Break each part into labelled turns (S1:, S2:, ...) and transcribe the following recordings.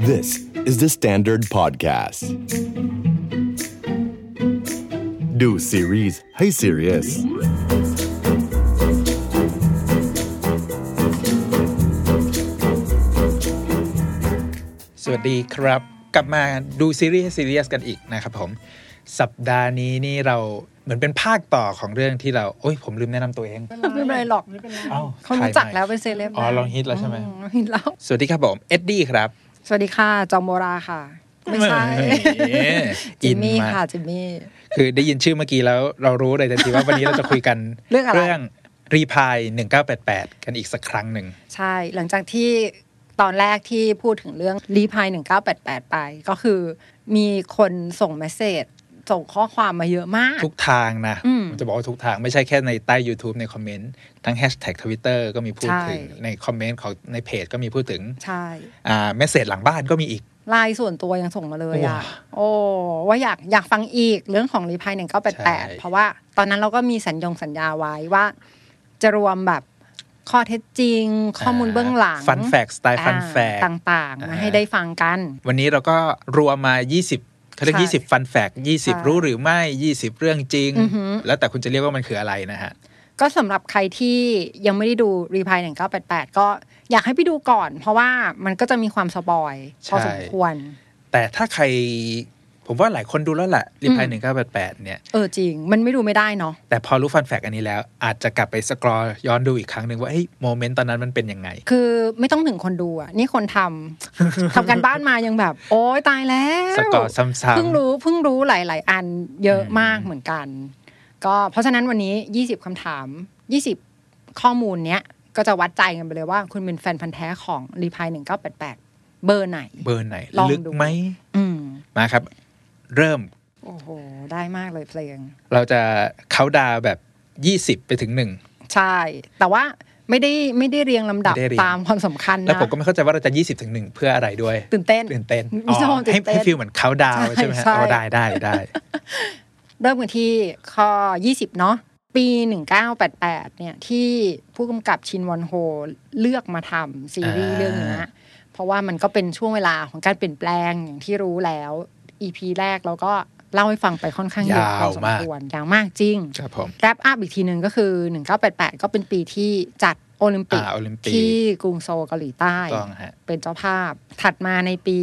S1: This is the Standard Podcast ดูซีรีส์ให้ serious
S2: สวัสดีครับกลับมาดูซีรีส์ให้ serious กันอีกนะครับผมสัปดาห์นี้นี่เราเหมือนเป็นภาคต่อของเรื่องที่เราผมลืมแนะนำตัวเอง
S3: ไม่เป็นไรหรอกเขารู้จักแล้วเป็นเซเลบ
S2: ลองฮิตแล้วใช่ไหม
S3: ฮิตแล้ว
S2: สวัสดีครับผมเอ็ดดี้ครับ
S3: สวัสดีค่ะจอมโมราค่ะไม่ใช่จิมมี่ค่ะจิมมี่
S2: คือได้ยินชื่อเมื่อกี้แล้วเรารู้เลยทันทีว่าวันนี้เราจะคุยกัน เรื่องรีพาย1988กันอีกสักครั้งหนึ่ง
S3: ใช่หลังจากที่ตอนแรกที่พูดถึงเรื่องรีพาย1988ไปก็คือมีคนส่งเมสเสจส่งข้อความมาเยอะมาก
S2: ทุกทางนะผมจะบอกว่าทุกทางไม่ใช่แค่ในใต้ YouTube ในคอมเมนต์ทั้งแฮชแท็ก Twitter ก็มีพูดถึงในคอมเมนต์ของในเพจก็มีพูดถึง
S3: ใช่
S2: เมสเสจหลังบ้านก็มีอีก
S3: ไลน์ส่วนตัวยังส่งมาเลยว่าอยากฟังอีกเรื่องของรีพาย1988เพราะว่าตอนนั้นเราก็มีสัญญาไว้ว่าจะรวมแบบข้อเท็จจริงข้อมูลเบื้องหลัง
S2: ฟันแฟกสไตล์ฟันแฟก
S3: ต่างๆมาให้ได้ฟังกัน
S2: วันนี้เราก็รวมมา20เขาเรียก20ฟันแฟก20รู้หรือไม่20เรื่องจริงแล้วแต่คุณจะเรียกว่ามันคืออะไรนะฮะ
S3: ก็สำหรับใครที่ยังไม่ได้ดูรีพาย1988ก็อยากให้ไปดูก่อนเพราะว่ามันก็จะมีความสปอยพอสมควร
S2: แต่ถ้าใครผมว่าหลายคนดูแล้วแหละรีพาย1988เนี่ย
S3: จริงมันไม่ดูไม่ได้เนาะ
S2: แต่พอรู้ฟันแฟกอันนี้แล้วอาจจะกลับไปสครอลย้อนดูอีกครั้งนึงว่าโมเมนต์ตอนนั้นมันเป็นยังไง
S3: คือไม่ต้องถึงคนดูอ่ะนี่คนทำกันบ้านมายังแบบโอ๊ยตายแล้ว
S2: สกอร์ซ้ำๆ
S3: เพิ่งรู้หลายๆอันเยอะมากเหมือนกันก็เพราะฉะนั้นวันนี้20คำถาม20ข้อมูลเนี้ยก็จะวัดใจกันไปเลยว่าคุณเป็นแฟนพันธุ์แท้ของรีพาย1988เบอร์ไหน
S2: ลึกไหมมาครับเริ่ม
S3: โอ้โหได้มากเลยเพลง
S2: เราจะเค้าดาวแบบ20ไปถึง1
S3: ใช่แต่ว่าไม่ได้เรียงลำดับตามความสำคัญนะ
S2: แล้วผมก็ไม่เข้าใจว่าเราจะ20ถึง1เพื่ออะไรด้วย
S3: ตื่นเต้น
S2: ให้ฟีลเหมือนเค้าดาวใช่ไหมฮะได้
S3: เริ่มกันที่ข้อ20เนาะปี1988เนี่ยที่ผู้กำกับชินวอนโฮเลือกมาทำซีรีส์เรื่องนี้เพราะว่ามันก็เป็นช่วงเวลาของการเปลี่ยนแปลงอย่างที่รู้แล้ว EP แรกเราก็เล่าให้ฟังไปค่อนข้างเยอะพอสมควรยาวมากจริงแรปอัพอีกทีนึงก็คือ1988ก็เป็นปีที่จัดโอลิมปิกที่กรุงโซลเกาหลีใต้เป็นเจ้าภาพถัดมาในปี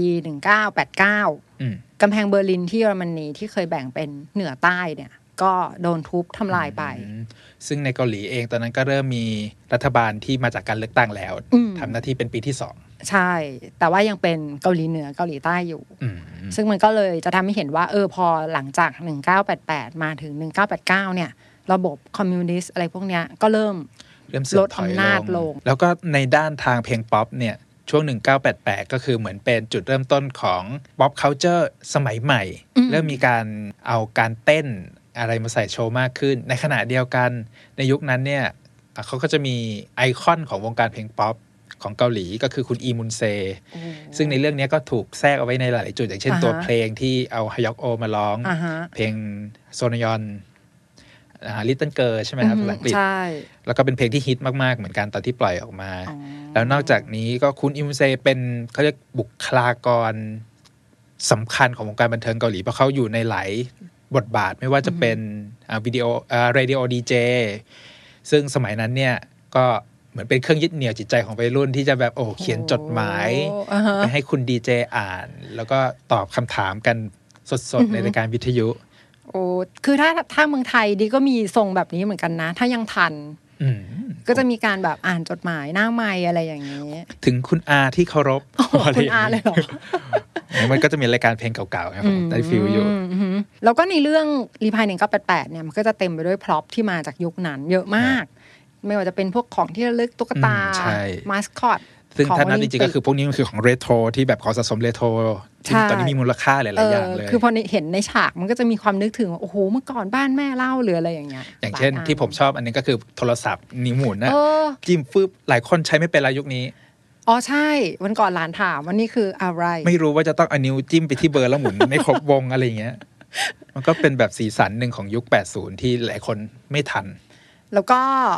S3: 1989กำแพงเบอร์ลินที่เยอรมนีที่เคยแบ่งเป็นเหนือใต้เนี่ยก็โดนทุบทำลายไป
S2: ซึ่งในเกาหลีเองตอนนั้นก็เริ่มมีรัฐบาลที่มาจากการเลือกตั้งแล้วทำหน้าที่เป็นปีที่2
S3: ใช่แต่ว่ายังเป็นเกาหลีเหนือเกาหลีใต้อยู่ซึ่งมันก็เลยจะทำให้เห็นว่าพอหลังจาก1988มาถึง1989เนี่ยระบบคอมมิวนิสต์อะไรพวกเนี้ยก็เริ่มลดอำนาจลง
S2: แล้วก็ในด้านทางเพลงป๊อปเนี่ยช่วง1988ก็คือเหมือนเป็นจุดเริ่มต้นของป๊อปคัลเจอร์สมัยใหม่เริ่มมีการเอาการเต้นอะไรมาใส่โชว์มากขึ้นในขณะเดียวกันในยุคนั้นเนี่ยเขาก็จะมีไอคอนของวงการเพลงป๊อปของเกาหลีก็คือคุณอีมุนเซซึ่งในเรื่องนี้ก็ถูกแทรกเอาไว้ในหลายจุดอย่างเช่นตัวเพลงที่เอาฮยอกโอมาร้องเพลงโซนยอนลิตเติ้ลเกิร์ลใช่ไหมครับภาษาอังกฤษแล้วก็เป็นเพลงที่ฮิตมากๆเหมือนกันตอนที่ปล่อยออกมาแล้วนอกจากนี้ก็คุณอีมุนเซเป็นเขาเรียกบุคลากรสำคัญของวงการบันเทิงเกาหลีเพราะเขาอยู่ในหลายบทบาทไม่ว่าจะเป็นวิดีโอเรดิโอดีเจซึ่งสมัยนั้นเนี่ยก็เหมือนเป็นเครื่องยึดเหนี่ยวจิตใจของวัยรุ่นที่จะแบบเขียนจดหมายไปให้คุณดีเจอ่านแล้วก็ตอบคำถามกันสดๆในรายการวิทยุ
S3: คือถ้าเมืองไทยดีก็มีทรงแบบนี้เหมือนกันนะถ้ายังทันก็จะมีการแบบอ่านจดหมายหน้าไมค์อะไรอย่างนี้
S2: ถึงคุณอาที่เคารพ
S3: คุณอาเลยเหรอ
S2: มันก็จะมีรายการเพลงเก่าๆครับผมได้ฟีลอยู่
S3: แล้วก็ในเรื่องรีพาย1988เนี่ยมันก็จะเต็มไปด้วยพร็อพที่มาจากยุคนั้นเยอะมากไม่ว่าจะเป็นพวกของที่ระลึกตุ๊กตามาสคอต
S2: ซึ่งถ้านับจริงๆก็คือพวกนี้มันคือของเรโทรที่แบบของสะสมเรโทรที่ตอนนี้มีมูลค่าหลายๆอย่างเลย
S3: คือพอเห็นในฉากมันก็จะมีความนึกถึงโอ้โหเมื่อก่อนบ้านแม่เล่าหรืออะไรอย่างเงี้ย
S2: อย่างเช่นที่ผมชอบอันนี้ก็คือโทรศัพท์นิ้วหมุนนะจิ้มฟึบหลายคนใช้ไม่เป็นแล้วยุคนี้
S3: ใช่วันก่อนหลานถามว่านี่คืออะไร
S2: ไม่รู้ว่าจะต้องเอานิ้วจิ้มไปที่เบอร์แล้วหมุนไม่ครบวงอะไรอย่างเงี้ยมันก็เป็นแบบสีสันหนึ่งของยุค80ที่หลายคนไม่ทัน
S3: แล้วก็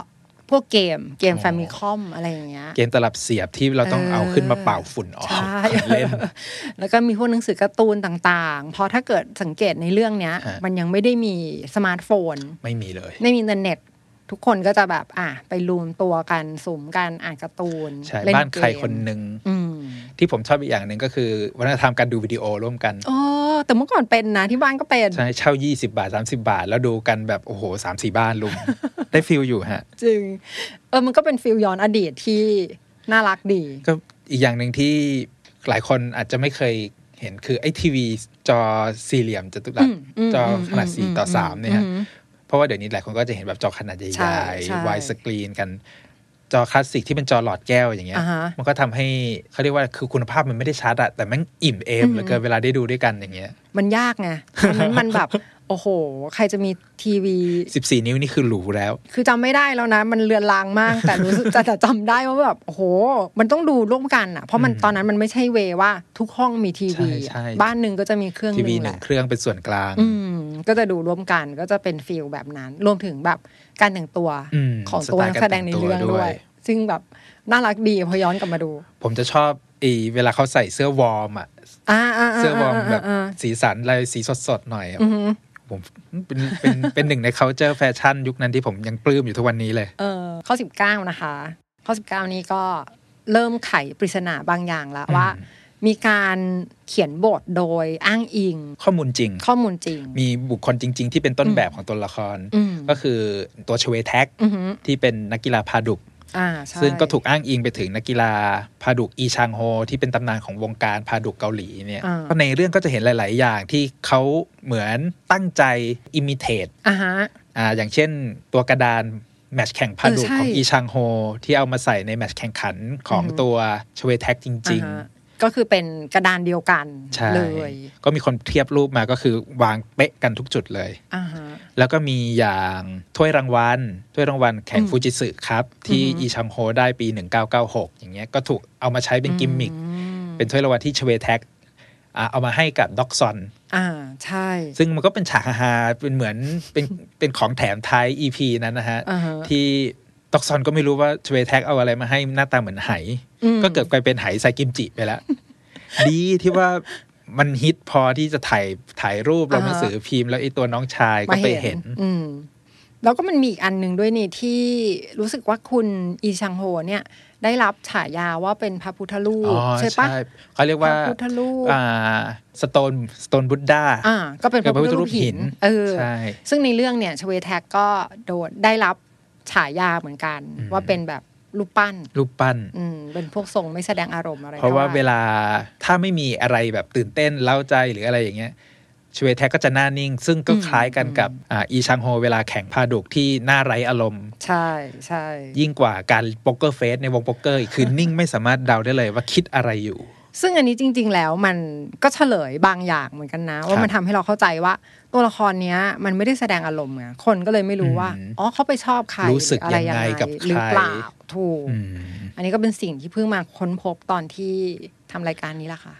S3: พวกเกม Famicom อะไรอย่างเงี้ย
S2: เกมตลับเสียบที่เราต้องเอาขึ้นมาเป่าฝุ่นออกเล่น
S3: แล้วก็มีพวกหนังสือการ์ตูนต่างๆพอถ้าเกิดสังเกตในเรื่องเนี้ยมันยังไม่ได้มีสมาร์ทโฟน
S2: ไม่มีเลย
S3: ไม่มีอินเทอร์เน็ตทุกคนก็จะแบบไปรวมตัวกันสุ่มกันอ่านการ์ตูน
S2: เล่นบ้านใครคนนึงที่ผมชอบอีกอย่างนึงก็คือวัฒนธรรมการดูวิดีโอร่วมกัน
S3: แต่เมื่อก่อนเป็นนะที่บ้านก็เป็น
S2: ใช่เช่า20 บาท30 บาทแล้วดูกันแบบโอ้โห 3-4 บ้านลุม ได้ฟีลอยู่ฮะ
S3: จริงมันก็เป็นฟีลย้อนอดีตที่น่ารักดี
S2: ก็อีกอย่างนึงที่หลายคนอาจจะไม่เคยเห็นคือไอ้ทีวีจอสี่เหลี่ยมจัตุรัสจอขนาด4:3เนี่ยฮะเพราะว่าเดี๋ยวนี้หลายคนก็จะเห็นแบบจอขนาดใหญ่ๆไวด์สกรีนกันจอคลาสสิกที่เป็นจอหลอดแก้วอย่างเงี้ยมันก็ทำให้เขาเรียกว่าคือคุณภาพมันไม่ได้ชัดอะแต่มันอิ่มเอมเหลือเกินเวลาได้ดูด้วยกันอย่างเงี้ย
S3: มันยากไงเพราะนั้นมันแบบโอ้โหใครจะมีทีวี
S2: 14 นิ้วนี่คือหรูแล้ว
S3: คือจำไม่ได้แล้วนะมันเลือนลางมากแต่รู้สึกจะจำได้ว่าแบบโอ้โหมันต้องดูร่วมกันอะเพราะมันตอนนั้นมันไม่ใช่เวว่าทุกห้องมีทีวีบ้านนึงก็จะมีเครื่องนึง
S2: ทีวี1เครื่องเป็นส่วนกลาง
S3: ก็จะดูร่วมกันก็จะเป็นฟีลแบบนั้นรวมถึงแบบการแต่งตัวของตัวนักแสดงในเรื่องด้วยซึ่งแบบน่ารักดีพอย้อนกลับมาดู
S2: ผมจะชอบเวลาเขาใส่เสื้อวอร์มอ่ะเสื้อวอร์มแบบสีสันลายสีสดๆหน่อยผมเป็นหนึ่งใน culture แฟชั่นยุคนั้นที่ผมยังปลื้มอยู่ทุกวันนี้เลย
S3: ข้อ19นะคะข้อ19นี้ก็เริ่มไขปริศนาบางอย่างแล้วว่ามีการเขียนบทโดยอ้างอิง
S2: ข้อมูลจริงมีบุคคลจริงๆที่เป็นต้นแบบของตัวละครก็คือตัวชเวแท็กที่เป็นนักกีฬาพาดุกซึ่งก็ถูกอ้างอิงไปถึงนักกีฬาพาดุกอีชางโฮที่เป็นตำนานของวงการพาดุกเกาหลีเนี่ยในเรื่องก็จะเห็นหลายๆอย่างที่เขาเหมือนตั้งใจอิมิเทตอย่างเช่นตัวกระดานแมตช์แข่งพาดุกของอีชางโฮที่เอามาใส่ในแมตช์แข่งขันของตัวชเวแท็กจริงๆ
S3: ก็คือเป็นกระดานเดียวกันเลย
S2: ก็มีคนเทียบรูปมาก็คือวางเป๊ะกันทุกจุดเลยแล้วก็มีอย่างถ้วยรางวัลแข่งฟูจิสึครับที่อีชังโฮได้ปี1996อย่างเงี้ยก็ถูกเอามาใช้เป็นกิมมิคเป็นถ้วยรางวัลที่ชเวแท็กเอามาให้กับด็อกซอน
S3: ใช่
S2: ซึ่งมันก็เป็นฉากฮาเป็นเหมือนเป็นของแถมท้าย EP นั้นนะฮะที่ด็อกซอนก็ไม่รู้ว่าชเวแท็กเอาอะไรมาให้หน้าตาเหมือนไหก็เกิดกลายเป็นไหใส่กิมจิไปแล้วดีที่ว่ามันฮิตพอที่จะถ่ายรูปลงหนังสือพิมพ์แล้วไอ้ตัวน้องชายก็ไปเห็น
S3: แล้วก็มันมีอีกอันนึงด้วยนี่ที่รู้สึกว่าคุณอีชังโฮเนี่ยได้รับฉายาว่าเป็นพระพุทธรูปใช่ปะ
S2: เขาเรียกว่า
S3: พระพุทธรูป
S2: สโตนบุดดา
S3: ก็เป็นพระพุทธรูปหิน
S2: ใช่
S3: ซึ่งในเรื่องเนี่ยชเวแท็กก็ได้รับฉายาเหมือนกันว่าเป็นแบบรูปปั้นเป็นพวกทรงไม่แสดงอารมณ์อะไร
S2: เพราะว่าเวลาถ้าไม่มีอะไรแบบตื่นเต้นเล้าใจหรืออะไรอย่างเงี้ยชเวแท็กก็จะหน้านิ่งซึ่งก็คล้ายกันกับอีชังโฮเวลาแข่งพาดุกที่หน้าไร้อารมณ์
S3: ใช่ใช่
S2: ยิ่งกว่าการโป๊กเกอร์เฟสในวงโป๊กเกอร์คือนิ่งไม่สามารถเดาได้เลยว่าคิดอะไรอยู่
S3: ซึ่งอันนี้จริงๆแล้วมันก็เฉลยบางอย่างเหมือนกันนะว่ามันทำให้เราเข้าใจว่าตัวละครเนี้ยมันไม่ได้แสดงอารมณ์ไงคนก็เลยไม่รู้ว่าเขาไปชอบใคร
S2: รู้สึกยังไงกับใคร
S3: หรือเปล่าถูกอันนี้ก็เป็นสิ่งที่เพิ่งมาค้นพบตอนที่ทำรายการนี้แหละค่ะ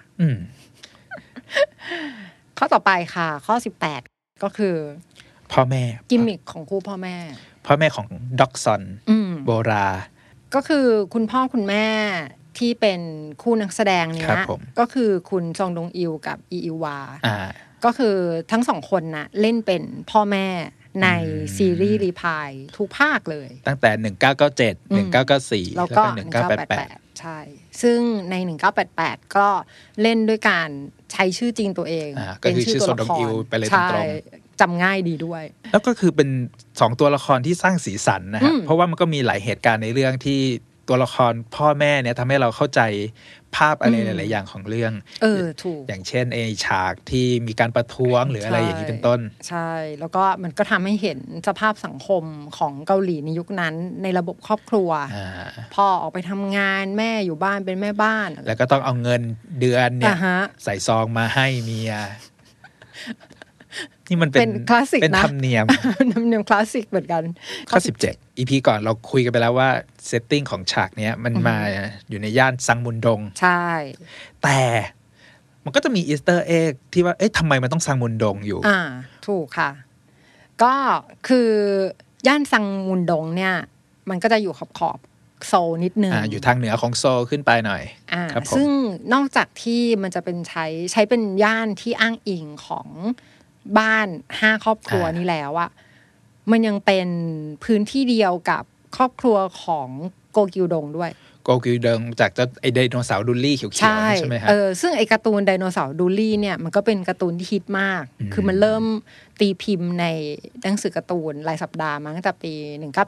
S3: ข้อต่อไปค่ะข้อ18ก็คือ
S2: พ่อแม่
S3: กิมมิคของคู่พ่อแม่
S2: ของด็อกซอนโบรา
S3: ก็คือคุณพ่อคุณแม่ที่เป็นคู่นักแสดงเนี้ยก็คือคุณซองดงอิลกับอีอิวาก็คือทั้งสองคนนะเล่นเป็นพ่อแม่ในซีรีส์รีพายทุกภาคเลย
S2: ตั้งแต่1997 1994
S3: แล้วก็1988ใช่ซึ่งใน1988ก็เล่นด้วยการใช้ชื่อจริงตัวเอง
S2: เป็นชื่อตัวละครไปเลยตรง
S3: จำง่ายดีด้วย
S2: แล้วก็คือเป็น2ตัวละครที่สร้างสีสันนะฮะเพราะว่ามันก็มีหลายเหตุการณ์ในเรื่องที่ตัวละครพ่อแม่เนี่ยทำให้เราเข้าใจภาพอะไรหลายๆอย่างของเรื่อง
S3: ถูก
S2: อย่างเช่นฉากที่มีการประท้วงหรืออะไรอย่างนี้เป็นต้น
S3: ใช่แล้วก็มันก็ทำให้เห็นสภาพสังคมของเกาหลีในยุคนั้นในระบบครอบครัวพ่อออกไปทำงานแม่อยู่บ้านเป็นแม่บ้าน
S2: แล้วก็ต้องเอาเงินเดือนเนี่ยใส่ซองมาให้เมียนี่มันเป็น
S3: คลาสสิกนะ
S2: เป็นธรรมเนียม
S3: คลาสสิกเหมือนกัน
S2: ข้อ17 EP ก่อนเราคุยกันไปแล้วว่าเซตติ้งของฉากเนี้ยมันมาอยู่ในย่านซังมุนดง
S3: ใช่
S2: แต่มันก็จะมีอีสเตอร์เอ็กที่ว่าทำไมมันต้องซังมุนดงอยู่
S3: ถูกค่ะก็คือย่านซังมุนดงเนี่ยมันก็จะอยู่ขอบโซลนิดนึง
S2: อยู่ทางเหนือของโซลขึ้นไปหน่อย
S3: ครับซึ่งนอกจากที่มันจะเป็นใช้เป็นย่านที่อ้างอิงของบ้าน5ครอบครัวนี้แล้วอะมันยังเป็นพื้นที่เดียวกับครอบครัวของโกกิวดงด้วย
S2: โกกิวดงจากไอไดโนเสาร์ดูลลี่เขียวๆใช่ไหมฮะ
S3: ซึ่งไอการ์ตูนไดโนเสาร์ดูลลี่เนี่ยมันก็เป็นการ์ตูนที่ฮิตมากคือมันเริ่มตีพิมพ์ในหนังสือการ์ตูนรายสัปดาห์มาตั้งแต่ปี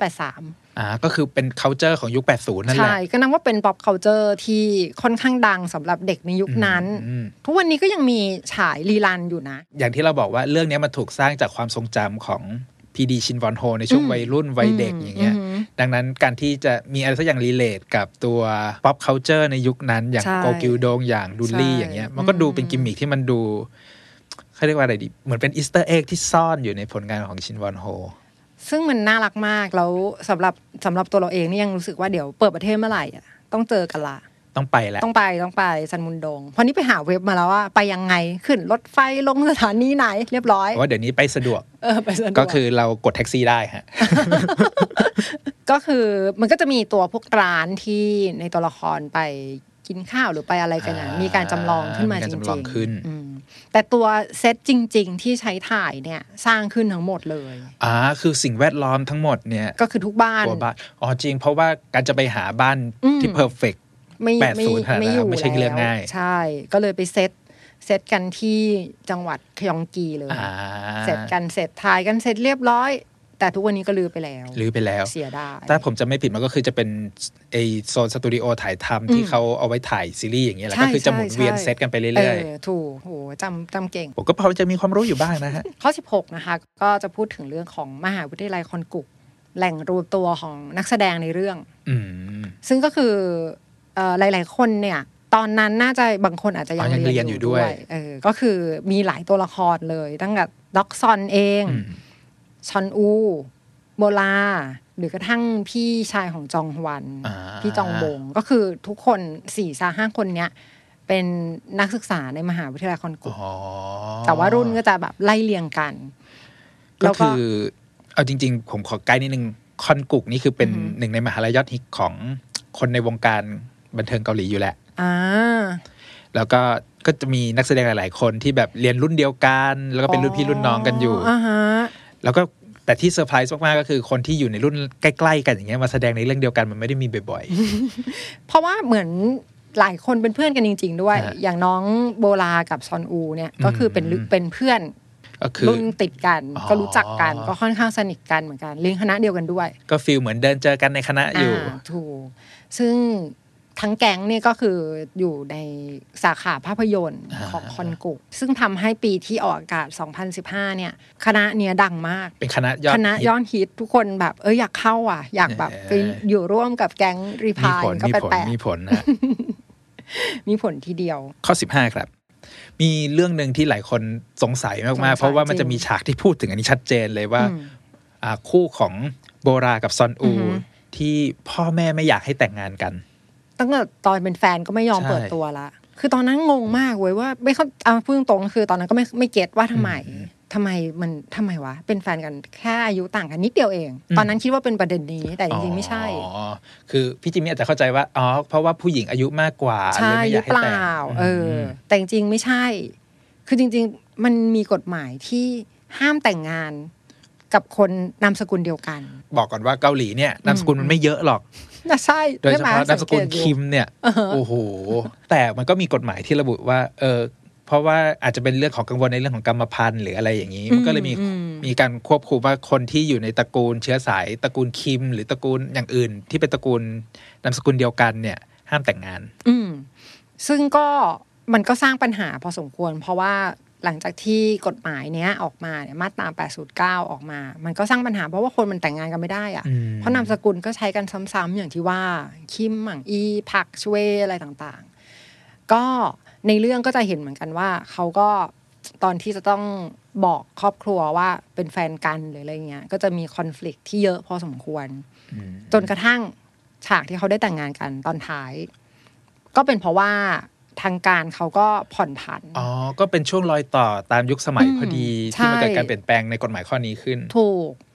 S3: 1983
S2: ก็คือเป็น culture ของยุค80นั่นแหละ
S3: ใช่ก็นับว่าเป็น pop culture ที่ค่อนข้างดังสำหรับเด็กในยุคนั้นทุกวันนี้ก็ยังมีฉายรีรันอยู่นะ
S2: อย่างที่เราบอกว่าเรื่องนี้มันถูกสร้างจากความทรงจำของพีดีชินวอนโฮในช่วงวัยรุ่นวัยเด็กอย่างเงี้ยดังนั้นการที่จะมีอะไรสักอย่างรีเลทกับตัว pop culture ในยุคนั้นอย่างโกกิวดงอย่างดูลลี่อย่างเงี้ยมันก็ดูเป็นกิมมิคที่มันดูเขาเรียกว่าอะไรดีเหมือนเป็นอีสเตอร์เอ็กที่ซ่อนอยู่ในผลงานของชินวอนโฮ
S3: ซึ่งมันน่ารักมากแล้วสำหรับตัวเราเองนี่ยังรู้สึกว่าเดี๋ยวเปิดประเทศเมื่อไหร่ต้องเจอกันละ
S2: ต้องไปแหละ
S3: ต้องไปซันมุนดงเพราะนี่ไปหาเว็บมาแล้วว่าไปยังไงขึ้นรถไฟลงสถานีไหนเรียบร้อย
S2: ว่าเดี๋ยวนี้ไปสะดวก
S3: ไปสะดวก
S2: ก็คือเรากดแท็กซี่ได้ฮะ
S3: ก็คือมันก็จะมีตัวพวกร้านที่ในตัวละครไปกินข้าวหรือไปอะไรกันมีการจำลองขึ้นมาจริงๆแต่ตัวเซตจริงๆที่ใช้ถ่ายเนี่ยสร้างขึ้นทั้งหมดเลย
S2: คือสิ่งแวดล้อมทั้งหมดเนี่ย
S3: ก็คือทุกบ้าน
S2: จริงเพราะว่าการจะไปหาบ้านที่เพอร์เฟค
S3: ไม่อยู่
S2: ไม่ใช่เรื่องง่าย
S3: ใช่ก็เลยไปเซตกันที่จังหวัดคยองกีเลยเสร็จกันเสร็จถ่ายกันเสร็จเรียบร้อยแต่ทุกวันนี้ก็ลือไปแล้วเสียดาย
S2: ถ้าผมจะไม่ผิดมันก็คือจะเป็นไอโซนสตูดิโอถ่ายทำที่เขาเอาไว้ถ่ายซีรีส์อย่างเงี้ยแล้วก็คือจะหมุนเวียนเซตกันไปเรื่อย
S3: ๆถูกโหจำเก่ง
S2: ผมก็พอจะมีความรู้อยู่บ้างนะฮะ
S3: ข้อ16นะคะก็จะพูดถึงเรื่องของมหาวิทยาลัยคอนกุกแหล่งรวมตัวของนักแสดงในเรื่องซึ่งก็คือหลายๆคนเนี่ยตอนนั้นน่าจะบางคนอาจจะยังเรียนอยู่ด้วยก็คือมีหลายตัวละครเลยตั้งแต่ด็อกซอนเองชอนอูโบลาหรือกระทั่งพี่ชายของจองฮวันพี่จองบงก็คือทุกคน 4-5 คนเนี้ยเป็นนักศึกษาในมหาวิทยาลัยคอนกุกแต่ว่ารุ่นก็จะแบบไล่เรียงกัน
S2: ก็คือเอาจริงๆผมขอไกด์นิดนึงคอนกุกนี่คือเป็นหนึ่งในมหาลัยยอดฮิตของคนในวงการบันเทิงเกาหลีอยู่แหละแล้วก็จะมีนักแสดงหลายๆคนที่แบบเรียนรุ่นเดียวกันแล้วก็เป็นรุ่นพี่รุ่นน้องกันอยู่แล้วก็แต่ที่เซอร์ไพรส์มากๆก็คือคนที่อยู่ในรุ่นใกล้ๆกันอย่างเงี้ยมาแสดงในเรื่องเดียวกันมันไม่ได้มีบ่อย
S3: ๆเพราะว่าเหมือนหลายคนเป็นเพื่อนกันจริงๆด้วยอย่างน้องโบลากับซอนอูเนี่ยก็คือเป็นเพื่อนรุ่นติดกันก็รู้จักกันก็ค่อนข้างสนิทกันเหมือนกันเรียนคณะเดียวกันด้วย
S2: ก็ฟีลเหมือนเดินเจอกันในคณะอยู่
S3: ถูกซึ่งทั้งแก๊งนี่ก็คืออยู่ในสาขาภาพยนตร์ของคอนกุกซึ่งทำให้ปีที่ออกอากาศ2015เนี่ยคณะเนี้ยดังมาก
S2: เป็นคณะ
S3: ยอดฮิตทุกคนแบบอยากเข้าอยากแบบไปอยู่ร่วมกับแก๊งรีพายก็แปลก
S2: มีผลนะ
S3: มีผลทีเดียว
S2: ข้อ15ครับมีเรื่องนึงที่หลายคนสงสัยมากๆเพราะว่ามันจะมีฉากที่พูดถึงอันนี้ชัดเจนเลยว่าคู่ของโบรากับซอนอูที่พ่อแม่ไม่อยากให้แต่งงานกัน
S3: ตั้งแต่ตอนเป็นแฟนก็ไม่ยอมเปิดตัวละคือตอนนั้นงงมากเว้ยว่าไม่เข้าพูดตรงๆคือตอนนั้นก็ไม่เก็ตว่าทำไมวะเป็นแฟนกันแค่อายุต่างกันนิดเดียวเองตอนนั้นคิดว่าเป็นประเด็นนี้แต่จริงๆไม่ใช่
S2: คือพี่จิมมี่อาจจะเข้าใจว่าเพราะว่าผู้หญิงอายุมากกว่าเลยไม่อยากให้แต่ง
S3: แต่จริงๆไม่ใช่คือจริงๆมันมีกฎหมายที่ห้ามแต่งงานกับคนนามสกุลเดียวกัน
S2: บอกก่อนว่าเกาหลีเนี่ยนามสกุลมันไม่เยอะหรอก
S3: ใช่
S2: โดยเฉพาะนามสกุลคิมเนี่ยโอ้โหแต่มันก็มีกฎหมายที่ระบุว่าเพราะว่าอาจจะเป็นเรื่องของกังวลในเรื่องของกรรมพันธุ์หรืออะไรอย่างนี้มันก็เลยมีการควบคุมว่าคนที่อยู่ในตระกูลเชื้อสายตระกูลคิมหรือตระกูลอย่างอื่นที่เป็นตระกูลนามสกุลเดียวกันเนี่ยห้ามแต่งงาน
S3: ซึ่งก็มันก็สร้างปัญหาพอสมควรเพราะว่าหลังจากที่กฎหมายเนี้ยออกมาเนี่ยมาตรา809ออกมามันก็สร้างปัญหาเพราะว่าคนมันแต่งงานกันไม่ได้เพราะนามสกุลก็ใช้กันซ้ำๆอย่างที่ว่าคิมหมั่งอีผักช่วยอะไรต่างๆก็ในเรื่องก็จะเห็นเหมือนกันว่าเขาก็ตอนที่จะต้องบอกครอบครัวว่าเป็นแฟนกันหรืออะไรเงี้ยก็จะมีคอนฟลิกต์ที่เยอะพอสมควรจนกระทั่งฉากที่เขาได้แต่งงานกันตอนท้ายก็เป็นเพราะว่าทางการเขาก็ผ่อนผัน
S2: ก็เป็นช่วงรอยต่อตามยุคสมัยพอดีที่มันเกิดการเปลี่ยนแปลงในกฎหมายข้อนี้ขึ้น
S3: ถูก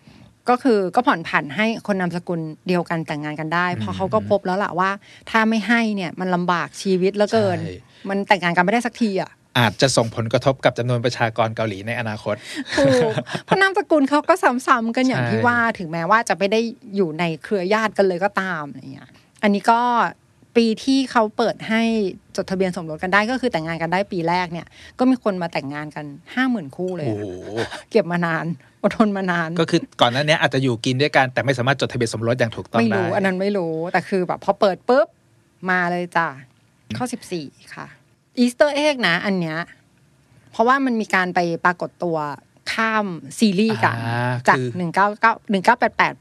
S3: ก็คือก็ผ่อนผันให้คนนามสกุลเดียวกันแต่งงานกันได้เพราะเขาก็พบแล้วล่ะว่าถ้าไม่ให้เนี่ยมันลำบากชีวิตเหลือเกินมันแต่งงานกันไม่ได้สักทีอ่ะ
S2: อาจจะส่งผลกระทบกับจำนวนประชากรเกาหลีในอนาคต
S3: ถูกเพราะนามสกุลเขาก็ซ้ำๆกันอย่างที่ว่าถึงแม้ว่าจะไม่ได้อยู่ในเครือญาติกันเลยก็ตามอะไรเงี้ยอันนี้ก็ปีที่เขาเปิดให้จดทะเบียนสมรสกันได้ก็คือแต่งงานกันได้ปีแรกเนี่ยก็มีคนมาแต่งงานกัน 50,000 คู่เลยเก็บมานานอดทนมานาน
S2: ก็คือก่อนหน้านี้อาจจะอยู่กินด้วยกันแต่ไม่สามารถจดทะเบียนสมรสอย่างถูกต้องได้
S3: ไม่รู้อันนั้นไม่รู้แต่คือแบบพอเปิดปุ๊บมาเลยจ้ะข้อ14ค่ะอีสเตอร์เอ็กนะอันเนี้ยเพราะว่ามันมีการไปปรากฏตัวข้ามซีรีส์กันจาก1988ไป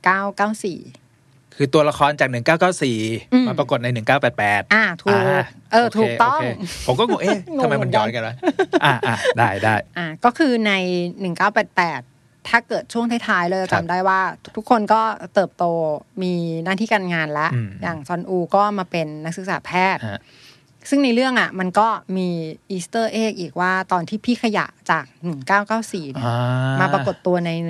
S3: 1994
S2: คือตัวละครจาก1994มาปรากฏใน1988
S3: ถูกถูกต้อง
S2: ผมก็งงทำไมมันย้อนกันวะได้
S3: ก็คือใน1988ถ้าเกิดช่วงท้ายๆเลยจำได้ว่าทุกคนก็เติบโตมีหน้าที่การงานแล้วอย่างซอนอูก็มาเป็นนักศึกษาแพทย์ซึ่งในเรื่องมันก็มีอีสเตอร์เอ็กอีกว่าตอนที่พี่ขยะจาก1994เนี่ยมาปรากฏตัวใน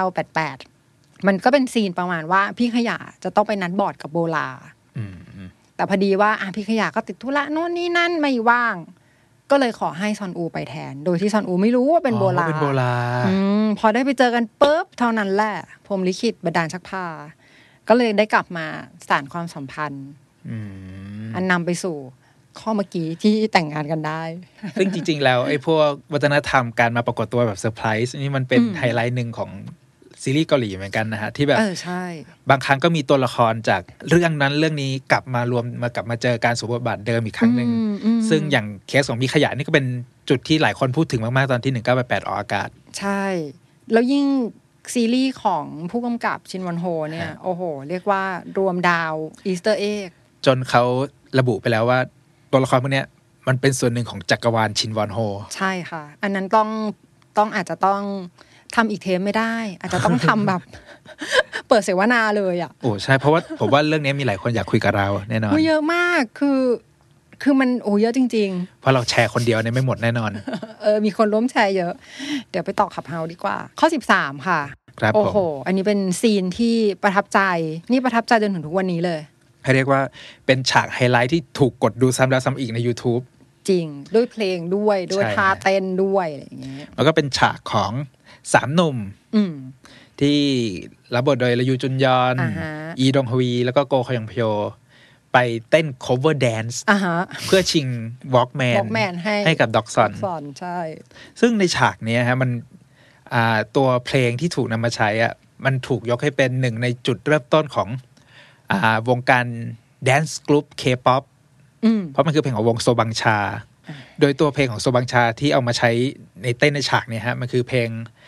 S3: 1988มันก็เป็นซีนประมาณว่าพี่ขยะจะต้องไปนัดบอร์ดกับโบลาแต่พอดีว่าพี่ขยะก็ติดธุระโน่นนี่นั่นไม่ว่างก็เลยขอให้ซอนอูไปแทนโดยที่ซอนอูไม่รู้ว่าเป็นโบลาพอได้ไปเจอกันปุ๊บเท่านั้นแหละพรหมลิขิตบันดาลชักพาก็เลยได้กลับมาสานความสัมพันธ์อันนำไปสู่ข้อเมื่อกี้ที่แต่งงานกันได้
S2: ซึ่งจริงๆแล้วไอ้พวกวัฒนธรรมการมาปรากฏตัวแบบเซอร์ไพรส์นี่มันเป็นไฮไลท์หนึ่งของซีรีส์เกาหลีเหมือนกันนะฮะที่แบบ
S3: ใช่
S2: บางครั้งก็มีตัวละครจากเรื่องนั้นเรื่องนี้กลับมาเจอการสวมบทบาทเดิมอีกครั้งนึงซึ่งอย่างเคสของมีขยะนี่ก็เป็นจุดที่หลายคนพูดถึงมากๆตอนที่1988ออกอากาศ
S3: ใช่แล้วยิ่งซีรีส์ของผู้กำกับชินวอนโฮเนี่ยโอ้โหเรียกว่ารวมดาวอีสเตอร์เอ็ก
S2: จนเขาระบุไปแล้วว่าตัวละครพวกนี้มันเป็นส่วนหนึ่งของจักรวาลชินวอนโฮ
S3: ใช่ค่ะอันนั้นต้องอาจจะต้องทำอีกเทปไม่ได้อาจจะต้องทำแบบ เปิดเสวนาเลยอ่ะ
S2: โอ้ใช่เพราะว่าผมว่าเรื่องนี้มีหลายคนอยากคุยกับเราแน่นอน
S3: เยอะมากคือมันเยอะจริง
S2: ๆเพราะเราแชร์คนเดียวเนี่ยไม่หมดแน่นอน
S3: มีคนร่วมแชร์เยอะเดี๋ยวไปต่อขับเฮาดีกว่าข้อ13ค่ะ
S2: ครับ
S3: โอ้โหอันนี้เป็นซีนที่ประทับใจนี่ประทับใจจนถึงทุกวันนี้เลย
S2: ให้เรียกว่าเป็นฉากไฮไลท์ที่ถูกกดดูซ้ำแล้วซ้ำอีกใน YouTube
S3: จริงด้วยเพลงด้วยท่าเต้นด้วยอะไรอย่างเงี้ย
S2: แล้วก็เป็นฉากของ3หนุ่มที่รับบทโดยระยูจุนยอนอีดงฮวีแล้วก็โกคยองพโยไปเต้น cover dance เพื่อชิง Walkman ให้กับด็อกซอน
S3: ใช่
S2: ซึ่งในฉากนี้ฮะมันตัวเพลงที่ถูกนำมาใช้มันถูกยกให้เป็นหนึ่งในจุดเริ่มต้นของวงการ dance group K-pop เพราะมันคือเพลงของวงโซบังชาโดยตัวเพลงของโซบังชาที่เอามาใช้ในเต้นในฉากเนี่ยฮะมันคือเพลง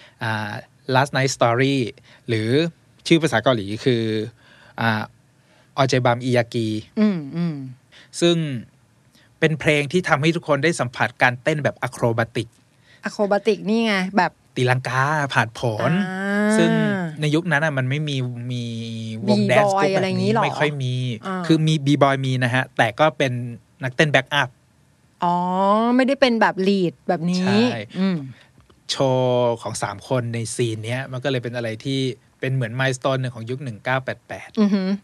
S2: Last Night Story หรือชื่อภาษาเกาหลีคือออเจบัมอียากีซึ่งเป็นเพลงที่ทำให้ทุกคนได้สัมผัสการเต้นแบบอะโครบาติก
S3: นี่ไงแบบ
S2: ตีลังกาผ่านผลซึ่งในยุคนั้นมันไม่มีวงแดนซ์
S3: อะไรอย่างนี้หรอ
S2: ไม่ค่อยมีคือมีบีบอยมีนะฮะแต่ก็เป็นนักเต้นแบ็กอัพ
S3: ไม่ได้เป็นแบบลีดแบบนี้
S2: โชว์ของ3คนในซีนเนี้ยมันก็เลยเป็นอะไรที่เป็นเหมือนไมล์สโตนหนึ่งของยุค1988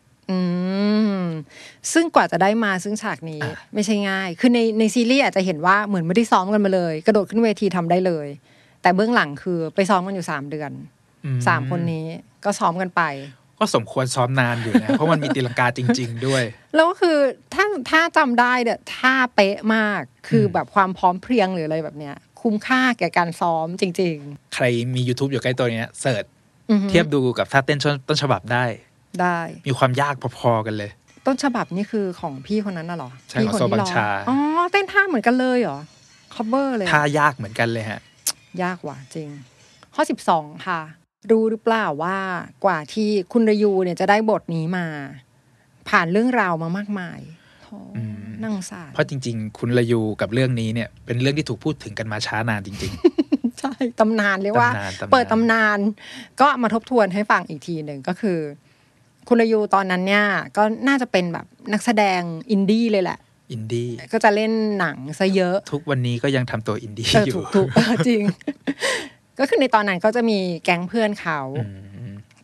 S3: ซึ่งกว่าจะได้มาซึ่งฉากนี้ไม่ใช่ง่ายคือในซีรีส์อาจจะเห็นว่าเหมือนไม่ได้ซ้อมกันมาเลยกระโดดขึ้นเวทีทำได้เลยแต่เบื้องหลังคือไปซ้อมกันอยู่3 เดือน3คนนี้ก็ซ้อมกันไป
S2: ก็สมควรซ้อมนานอยู่นะเพราะมันมีตีลังกาจริงๆด้วย
S3: แล้วก็คือถ้าจำได้เนี่ยท่าเป๊ะมากคือแบบความพร้อมเพรียงหรืออะไรแบบเนี้ยคุ้มค่าแก่การซ้อมจริง
S2: ๆใครมี YouTube อยู่ใกล้ตัวเนี้ยเสิร์ชเทียบดูกับท่าเต้นต้นฉบับได้มีความยากพอๆกันเลย
S3: ต้นฉบับนี่คือของพี่คนนั้นน่ะหรอ
S2: ใช่ของโซบังชา
S3: เต้นท่าเหมือนกันเลยเหรอ cover เลย
S2: ท่ายากเหมือนกันเลยฮะ
S3: ยากว่ะจริงข้อ12ค่ะรู้หรือเปล่าว่ากว่าที่คุณระยูเนี่ยจะได้บทนี้มาผ่านเรื่องราวมามากมายนั่งสาร
S2: เพราะจริงๆคุณระยูกับเรื่องนี้เนี่ยเป็นเรื่องที่ถูกพูดถึงกันมาช้านานจริง
S3: ๆ ใช่ตำนานเรียกว่าเปิดตำนานก็มาทบทวนให้ฟังอีกทีหนึ่งก็คือคุณระยูตอนนั้นเนี่ยก็น่าจะเป็นแบบนักแสดงอินดี้เลยแหละ
S2: อินดี้
S3: ก็จะเล่นหนังซะเยอะ
S2: ทุกวันนี้ก็ยังทำตัวอินดี้อยู่
S3: ถูกจริงก็คือในตอนนั้นก็จะมีแก๊งเพื่อนเขา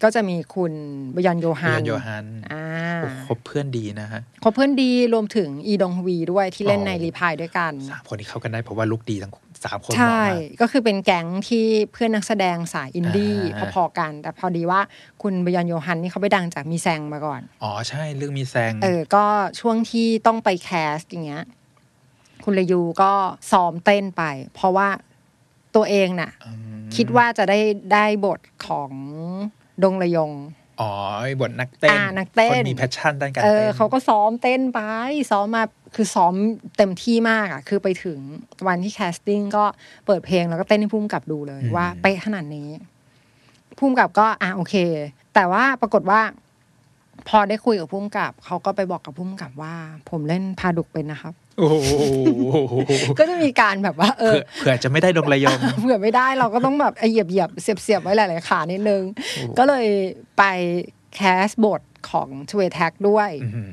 S3: ก็จะมีคุณบยอนโยฮัน
S2: ครบเพื่อนดีนะฮะ
S3: ครบเพื่อนดีรวมถึงอีดงฮวีด้วยที่เล่นในรีพายด้วยกัน
S2: 3คนที่เข้ากันได้เพราะว่าลุคดีทั้ง3คน
S3: ใช่ก็คือเป็นแก๊งที่เพื่อนนักแสดงสายอินดี้พอๆกันแต่พอดีว่าคุณบยอนโยฮันนี่เขาไปดังจากมีแซงมาก่อน
S2: ใช่เรื่องมีแซง
S3: ก็ช่วงที่ต้องไปแคสอย่างเงี้ยคุณเลยูก็ซ้อมเต้นไปเพราะว่าตัวเองน่ะคิดว่าจะได้บทของดงระยง
S2: บทนักเต้นคนมีแพชชั่นด้านการเต้น
S3: เขาก็ซ้อมเต้นไปซ้อมมาคือซ้อมเต็มที่มากอ่ะคือไปถึงวันที่แคสติ้งก็เปิดเพลงแล้วก็เต้นให้ผู้กำกับดูเลยว่าเป๊ะขนาดนี้ผู้กำกับก็โอเคแต่ว่าปรากฏว่าพอได้คุยกับผู้กำกับเขาก็ไปบอกกับผู้กำกับว่าผมเล่นพาดุกเป็นนะครับก็จะมีการแบบว่า
S2: เผื่อจะไม่ได้ดงระยอง
S3: เผื่อไม่ได้เราก็ต้องแบบเหยียบเสียบไว้หลายๆขานิดนึงก็เลยไปแคสบทของชเวแท็กด้วย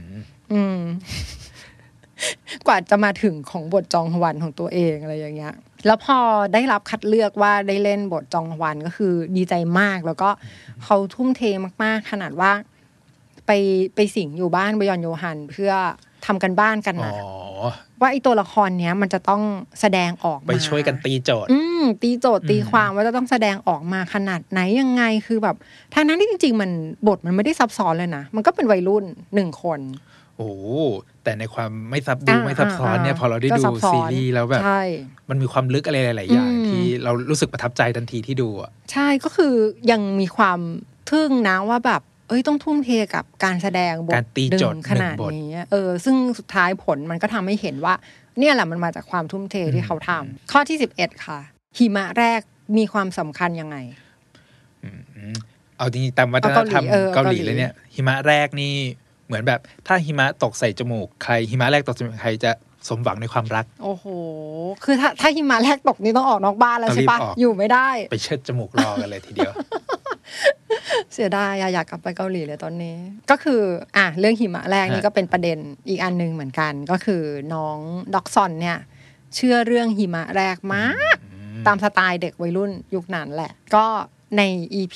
S3: กว่าจะมาถึงของบทจองฮวันของตัวเองอะไรอย่างเงี้ยแล้วพอได้รับคัดเลือกว่าได้เล่นบทจองฮวันก็คือดีใจมากแล้วก็เขาทุ่มเทมากๆขนาดว่าไปสิงอยู่บ้านบยอนโยฮันเพื่อทำกันบ้านกันนะว่าไอ้ตัวละครเนี้ยมันจะต้องแสดงออกมา
S2: ไปช่วยกันตีโจทย์
S3: ตีความว่าจะต้องแสดงออกมาขนาดไหนยังไงคือแบบทางนั้นที่จริงๆมันบทมันไม่ได้ซับซ้อนเลยนะมันก็เป็นวัยรุ่น1คน
S2: แต่ในความไม่ซับซ้อนเนี่ยพอเราได้ดูซีรีส์แล้วแบบมันมีความลึกอะไรหลายๆอย่างที่เรารู้สึกประทับใจทันทีที่ดูอ่ะ
S3: ใช่ก็คือยังมีความทึ่งนะว่าแบบต้องทุ่มเทกับการแสดงบท
S2: การตีโจทย์
S3: ขนาดนี้ซึ่งสุดท้ายผลมันก็ทำให้เห็นว่าเนี่ยแหละมันมาจากความทุ่มเทที่เขาทำข้อที่11ค่ะหิมะแรกมีความสำคัญยังไง
S2: เอาจริงๆตามวัฒนธรรมเกาหลีเลยเนี่ยหิมะแรกนี่เหมือนแบบถ้าหิมะตกใส่จมูกใครหิมะแรกตกใส่จมูกใครจะสมหวังในความรัก
S3: โอ้โหคือถ้าหิมะแรกตกนี่ต้องออกนอกบ้านแล้วใช่ปะอยู่ไม่ได้
S2: ไปเชิดจมูกรอกันเลยทีเดียว
S3: เสียดายอยากกลับไปเกาหลีเลยตอนนี้ก็คือเรื่องหิมะแรกนี่ก็เป็นประเด็นอีกอันนึงเหมือนกันก็คือน้องด็อกซอนเนี่ยเชื่อเรื่องหิมะแรกมากตามสไตล์เด็กวัยรุ่นยุคนั้นแหละก็ใน EP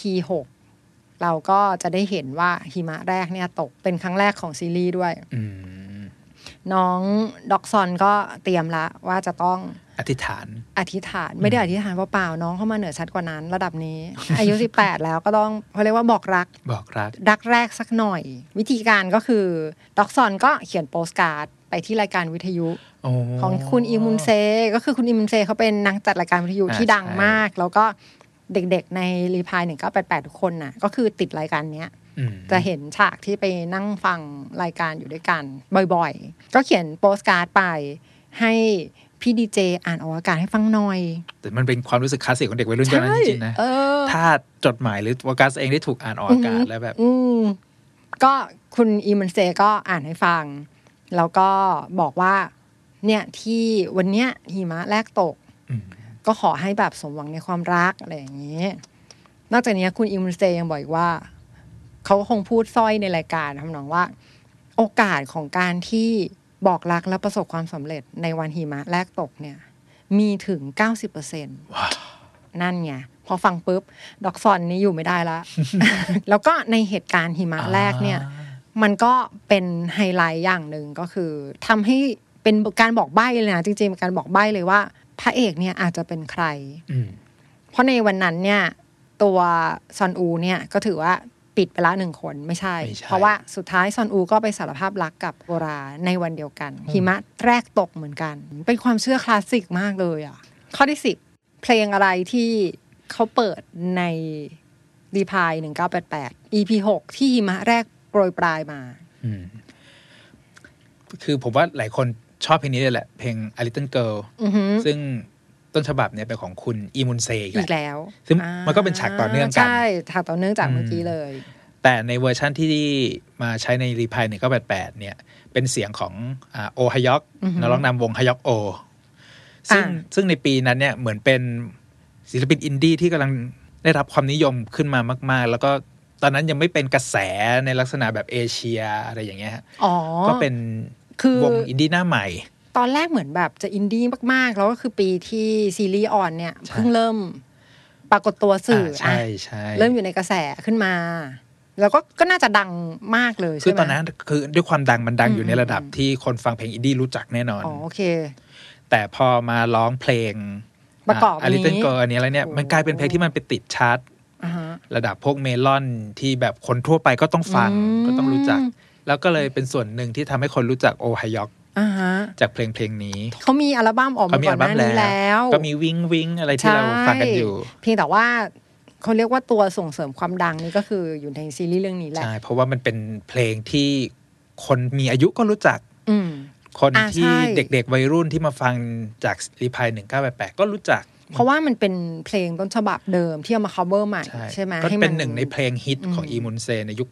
S3: 6เราก็จะได้เห็นว่าหิมะแรกเนี่ยตกเป็นครั้งแรกของซีรีส์ด้วยน้องด็อกซอนก็เตรียมละว่าจะต้อง
S2: อธิษฐาน
S3: ไม่ได้อธิษฐานเปล่าๆน้องเข้ามาเหนือชั้นกว่านั้นระดับนี้ อายุ18แล้วก็ต้องเขาเรียกว่าบอกรักแรกสักหน่อยวิธีการก็คือด็อกซอนก็เขียนโปสการ์ดไปที่รายการวิทยุของคุณอิมุนเซก็คือคุณอิมุนเซเขาเป็นนักจัดรายการวิทยุที่ดังมากแล้วก็เด็กๆในรีพาย1988ทุกคนน่ะก็คือติดรายการเนี้ยจะเห็นฉากที่ไปนั่งฟังรายการอยู่ด้วยกันบ่อยๆก็เขียนโปสการ์ดไปให้พี่ดีเจอ่านออกอากาศให้ฟังหน่อย
S2: แต่มันเป็นความรู้สึกคลาสสิกของเด็กวัยรุ่นจริงๆนะถ้าจดหมายหรือโปสการ์ดเองได้ถูกอ่านออกอากาศแล้วแบบ
S3: ก็คุณอีมันเซก็อ่านให้ฟังแล้วก็บอกว่าเนี่ยที่วันเนี้ยหิมะแรกตกก็ขอให้แบบสมหวังในความรักอะไรอย่างนี้นอกจากนี้คุณอีมันเซยังบอกว่าเขาคงพูดสร้อยในรายการทำนองว่าโอกาสของการที่บอกรักและประสบความสำเร็จในวันหิมะแรกตกเนี่ยมีถึง 90% นั่นไงพอฟังปุ๊บด็อกซอนนี่อยู่ไม่ได้ละ แล้วก็ในเหตุการณ์หิมะแรกเนี่ยมันก็เป็นไฮไลท์อย่างหนึ่งก็คือทำให้เป็นการบอกใบ้เลยนะจริงๆเป็นการบอกใบ้เลยว่าพระเอกเนี่ยอาจจะเป็นใครเพราะในวันนั้นเนี่ยตัวซอนอูเนี่ยก็ถือว่าปิดไปละ1คนไม่ใช่เพราะว่าสุดท้ายซอนอูก็ไปสารภาพรักกับโบราในวันเดียวกันหิมะแรกตกเหมือนกันเป็นความเชื่อคลาสสิกมากเลยอ่ะข้อที่10เพลงอะไรที่เขาเปิดในรีพาย1988 EP 6ที่หิมะแรกโปรยปลายมา
S2: คือผมว่าหลายคนชอบเพลงนี้เลยแหละเพลง A Little Girl ซึ่งต้นฉบับเนี่ยเป็นของคุณอีมุนเซอี
S3: กแล้ว
S2: ซึ่งมันก็เป็นฉากต่อเนื่องกัน
S3: ใช่ฉากต่อเนื่องจากเมื่อกี้เลย
S2: แต่ในเวอร์ชั่นที่มาใช้ในรีพาย1988เนี่ยเป็นเสียงของโอฮยอกนักร้องนำวงฮยอกโอซึ่งในปีนั้นเนี่ยเหมือนเป็นศิลปินอินดี้ที่กำลังได้รับความนิยมขึ้นมามากๆแล้วก็ตอนนั้นยังไม่เป็นกระแสในลักษณะแบบเอเชียอะไรอย่างเงี้ยก็เป็นวงอินดี้หน้าใหม่
S3: ตอนแรกเหมือนแบบจะอินดี้มากๆแล้วก็คือปีที่ซีรีส์ออนเนี่ยเพิ่งเริ่มไปรากฏตัวสื่อ
S2: ใช่ใช่
S3: เริ่มอยู่ในกระแสขึ้นมาแล้วก็น่าจะดังมากเลยใช่ไหม
S2: คือตอนนั้นคือด้วยความดังมันดังอยู่ในระดับที่คนฟังเพลงอินดี้รู้จักแน่นอน
S3: โอเค
S2: แต่พอมาร้องเพลง
S3: ประกอบ
S2: นี้Little Girl อันนี้อะไรเนี่ยมันกลายเป็นเพลงที่มันไปติดชาร์ตระดับพวกเมลอนที่แบบคนทั่วไปก็ต้องฟังก็ต้องรู้จักแล้วก็เลยเป็นส่วนหนึ่งที่ทำให้คนรู้จักโอไฮยอกจากเพลงนี้
S3: เขามีอัลบั้มออกมาก่อนหน้านี้แล้ว
S2: ก็มีวิงวิงอะไรที่เราฟังกันอยู่
S3: เพียงแต่ว่าเขาเรียกว่าตัวส่งเสริมความดังนี่ก็คืออยู่ในซีรีส์เรื่องนี้แหละ
S2: ใช่เพราะว่ามันเป็นเพลงที่คนมีอายุก็รู้จักคนที่เด็กๆวัยรุ่นที่มาฟังจากรีพาย1988ก็รู้จัก
S3: เพราะว่ามันเป็นเพลงต้นฉบับเดิมที่เอามา cover ใหม่ใช่ไหม
S2: ก็เป็นหนึ่งในเพลงฮิตของอีมุนเซในยุค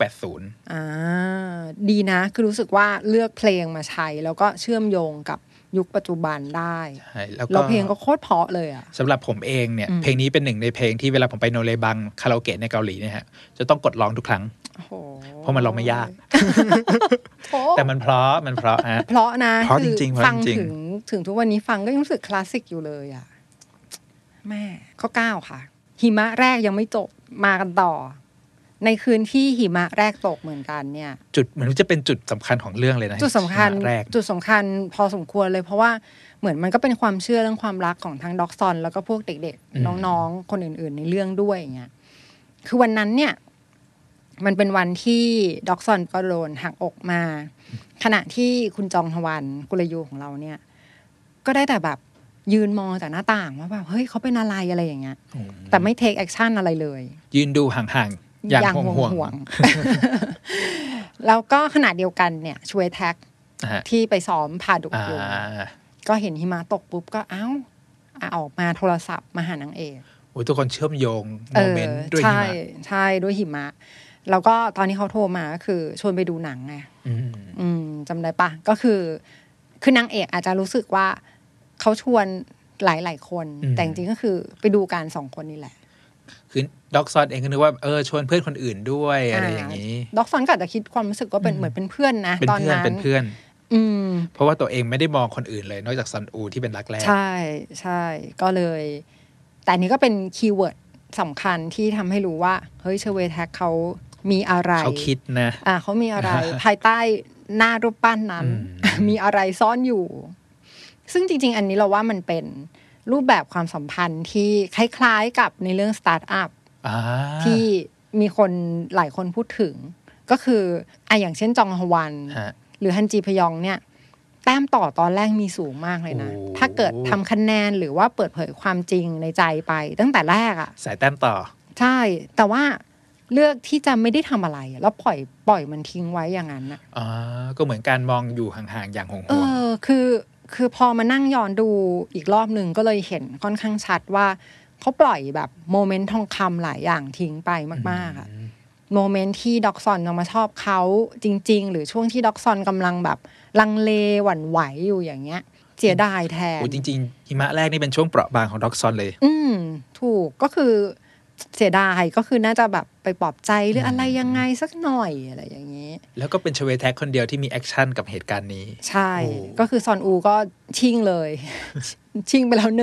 S2: 80
S3: ดีนะคือรู้สึกว่าเลือกเพลงมาใช้แล้วก็เชื่อมโยงกับยุคปัจจุบันได้แล้วเพลงก็โคตรเพราะเลยอ่ะ
S2: สำหรับผมเองเนี่ยเพลงนี้เป็นหนึ่งในเพลงที่เวลาผมไปโนเรบังคาราโอเกะในเกาหลีเนี่ยฮะจะต้องกดร้องทุกครั้งเพราะมันร้องไม่ยากแต่มันเพราะฮะ
S3: เพราะนะ
S2: เพราะจริงๆ
S3: ฟังถึงทุกวันนี้ฟังก็ยังรู้สึกคลาสสิกอยู่เลยอ่ะแม่ข้อ9ค่ะหิมะแรกยังไม่จบมากันต่อในคืนที่หิมะแรกตกเหมือนกันเนี่ย
S2: จุดเหมือนจะเป็นจุดสำคัญของเรื่องเลยนะ
S3: จุดสำคัญพอสมควรเลยเพราะว่าเหมือนมันก็เป็นความเชื่อเรื่องความรักของทั้งด็อกซอนแล้วก็พวกเด็กๆน้องๆคนอื่นๆในเรื่องด้วยอย่างเงี้ยคือวันนั้นเนี่ยมันเป็นวันที่ด็อกซอนก็โดนหักอกมาขณะที่คุณจองฮวันกุลยูของเราเนี่ยก็ได้แต่แบบยืนมองจากหน้าต่างว่าแบบเฮ้ยเขาเป็นอะไรอย่างเงี้ยแต่ไม่เทคแอคชั่นอะไรเลย
S2: ยืนดูห่างๆอย่างห่วง
S3: แล้วก็ขณะเดียวกันเนี่ยช่วยแท็กที่ไปซ้อมพาดุอยู่ก็เห็นหิมะตกปุ๊บก็ออกมาโทรศัพท์มาหานางเอก
S2: โอ้ยทุกคนเชื่อมโยงโมเมนต์ด้วยหิมะ
S3: ใช่ด้วยหิมะแล้วก็ตอนนี้เขาโทรมาก็คือชวนไปดูหนังไงจำได้ปะก็คือนางเอกอาจจะรู้สึกว่าเขาชวนหลายคนแต่จริงๆก็คือไปดูกัน2คนนี่แหละ
S2: คือด็อกซอนเองก็นึกว่าชวนเพื่อนคนอื่นด้วยอะไรอย่างนี้
S3: ด็อกซอนก็อาจจะคิดความรู้สึกว่าเป็นเหมือนเป็นเพื่อนนะตอนนั้น
S2: เป็นเพื่อนเพราะว่าตัวเองไม่ได้มองคนอื่นเลยนอกจากซอนอูที่เป็นรักแรก
S3: ใช่ก็เลยแต่นี้ก็เป็นคีย์เวิร์ดสำคัญที่ทำให้รู้ว่าเฮ้ยเชเวแท็กเขามีอะไร
S2: เขาคิดนะ
S3: เขามีอะไร ภายใต้หน้ารูปปั้นนั้น มีอะไรซ่อนอยู่ซึ่งจริงๆอันนี้เราว่ามันเป็นรูปแบบความสัมพันธ์ที่คล้ายๆกับในเรื่องสตาร์ทอัพที่มีคนหลายคนพูดถึงก็คืออย่างเช่นจองฮวันหรือฮันจีพยองเนี่ยแต้มต่อตอนแรกมีสูงมากเลยนะถ้าเกิดทำคะแนนหรือว่าเปิดเผยความจริงในใจไปตั้งแต่แรก
S2: สายแต้มต่อ
S3: ใช่แต่ว่าเลือกที่จะไม่ได้ทำอะไรแล้วปล่อยมันทิ้งไว้อย่างนั้น
S2: ก็เหมือนการมองอยู่ห่างๆอย่างห่วง
S3: คือพอมานั่งย้อนดูอีกรอบหนึ่งก็เลยเห็นค่อนข้างชัดว่าเขาปล่อยแบบโมเมนต์ทองคำหลายอย่างทิ้งไปมากๆอะโมเมนต์ที่ด็อกซอนยังมาชอบเขาจริงๆหรือช่วงที่ด็อกซอนกำลังแบบลังเลหวั่นไหวอยู่อย่างเงี้ยเสียดายแทน
S2: จริงๆหิมะแรกนี่เป็นช่วงเปราะบางของด็อกซอนเลย
S3: ถูกก็คือเสียดายก็คือน่าจะแบบไปปลอบใจหรืออะไรยังไงสักหน่อยอะไรอย่างนี้
S2: แล้วก็เป็นชเวแท็กคนเดียวที่มีแอคชั่นกับเหตุการณ์นี้
S3: ใช่ก็คือซอนอูก็ชิ่งเลย ชิ่งไปแล้ว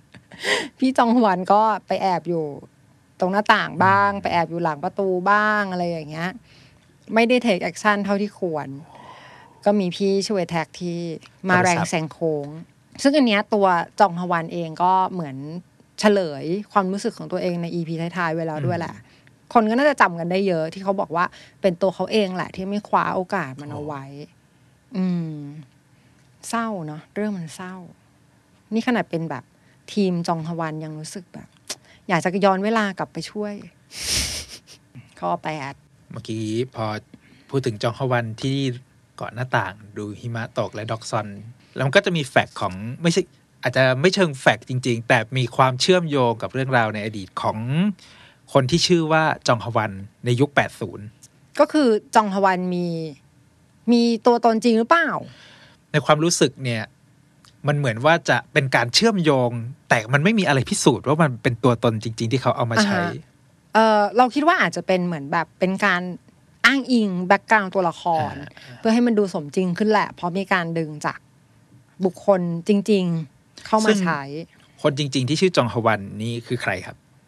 S3: 1พี่จองฮวันก็ไปแอบอยู่ตรงหน้าต่างบ้างไปแอบอยู่หลังประตูบ้างอะไรอย่างเงี้ยไม่ได้เทคแอคชั่นเท่าที่ควรก็มีพี่ชเวแท็กที่มาแรงแซงโค้งซึ่งอันเนี้ยตัวจองฮวันเองก็เหมือนเฉลยความรู้สึกของตัวเองใน EP ท้ายๆไว้แล้วด้วยแหละคนก็น่าจะจำกันได้เยอะที่เขาบอกว่าเป็นตัวเขาเองแหละที่ไม่คว้าโอกาสมันเอาไว้เศร้าเนาะเรื่องมันเศร้านี่ขนาดเป็นแบบทีมจองฮวันยังรู้สึกแบบอยากจะย้อนเวลากลับไปช่วยข้อ8
S2: เมื่อกี้พอพูดถึงจองฮวันที่เกาะหน้าต่างดูหิมะตกและด็อกซอนแล้วมันก็จะมีแฟกต์ของไม่ใช่อาจจะไม่เชิงแฟกต์จริงๆแต่มีความเชื่อมโยงกับเรื่องราวในอดีตของคนที่ชื่อว่าจองฮวันในยุค80
S3: ก็คือจองฮวันมีตัวตนจริงหรือเปล่า
S2: ในความรู้สึกเนี่ยมันเหมือนว่าจะเป็นการเชื่อมโยงแต่มันไม่มีอะไรพิสูจน์ว่ามันเป็นตัวตนจริงๆที่เขาเอามาใช้
S3: เราคิดว่าอาจจะเป็นเหมือนแบบเป็นการอ้างอิงแบ็คกราวด์ตัวละครเพื่อให้มันดูสมจริงขึ้นแหละเพราะมีการดึงจากบุคคลจริงๆเข้ามาใช้
S2: คนจริงๆที่ชื่อจองฮวันนี่คือใครครับ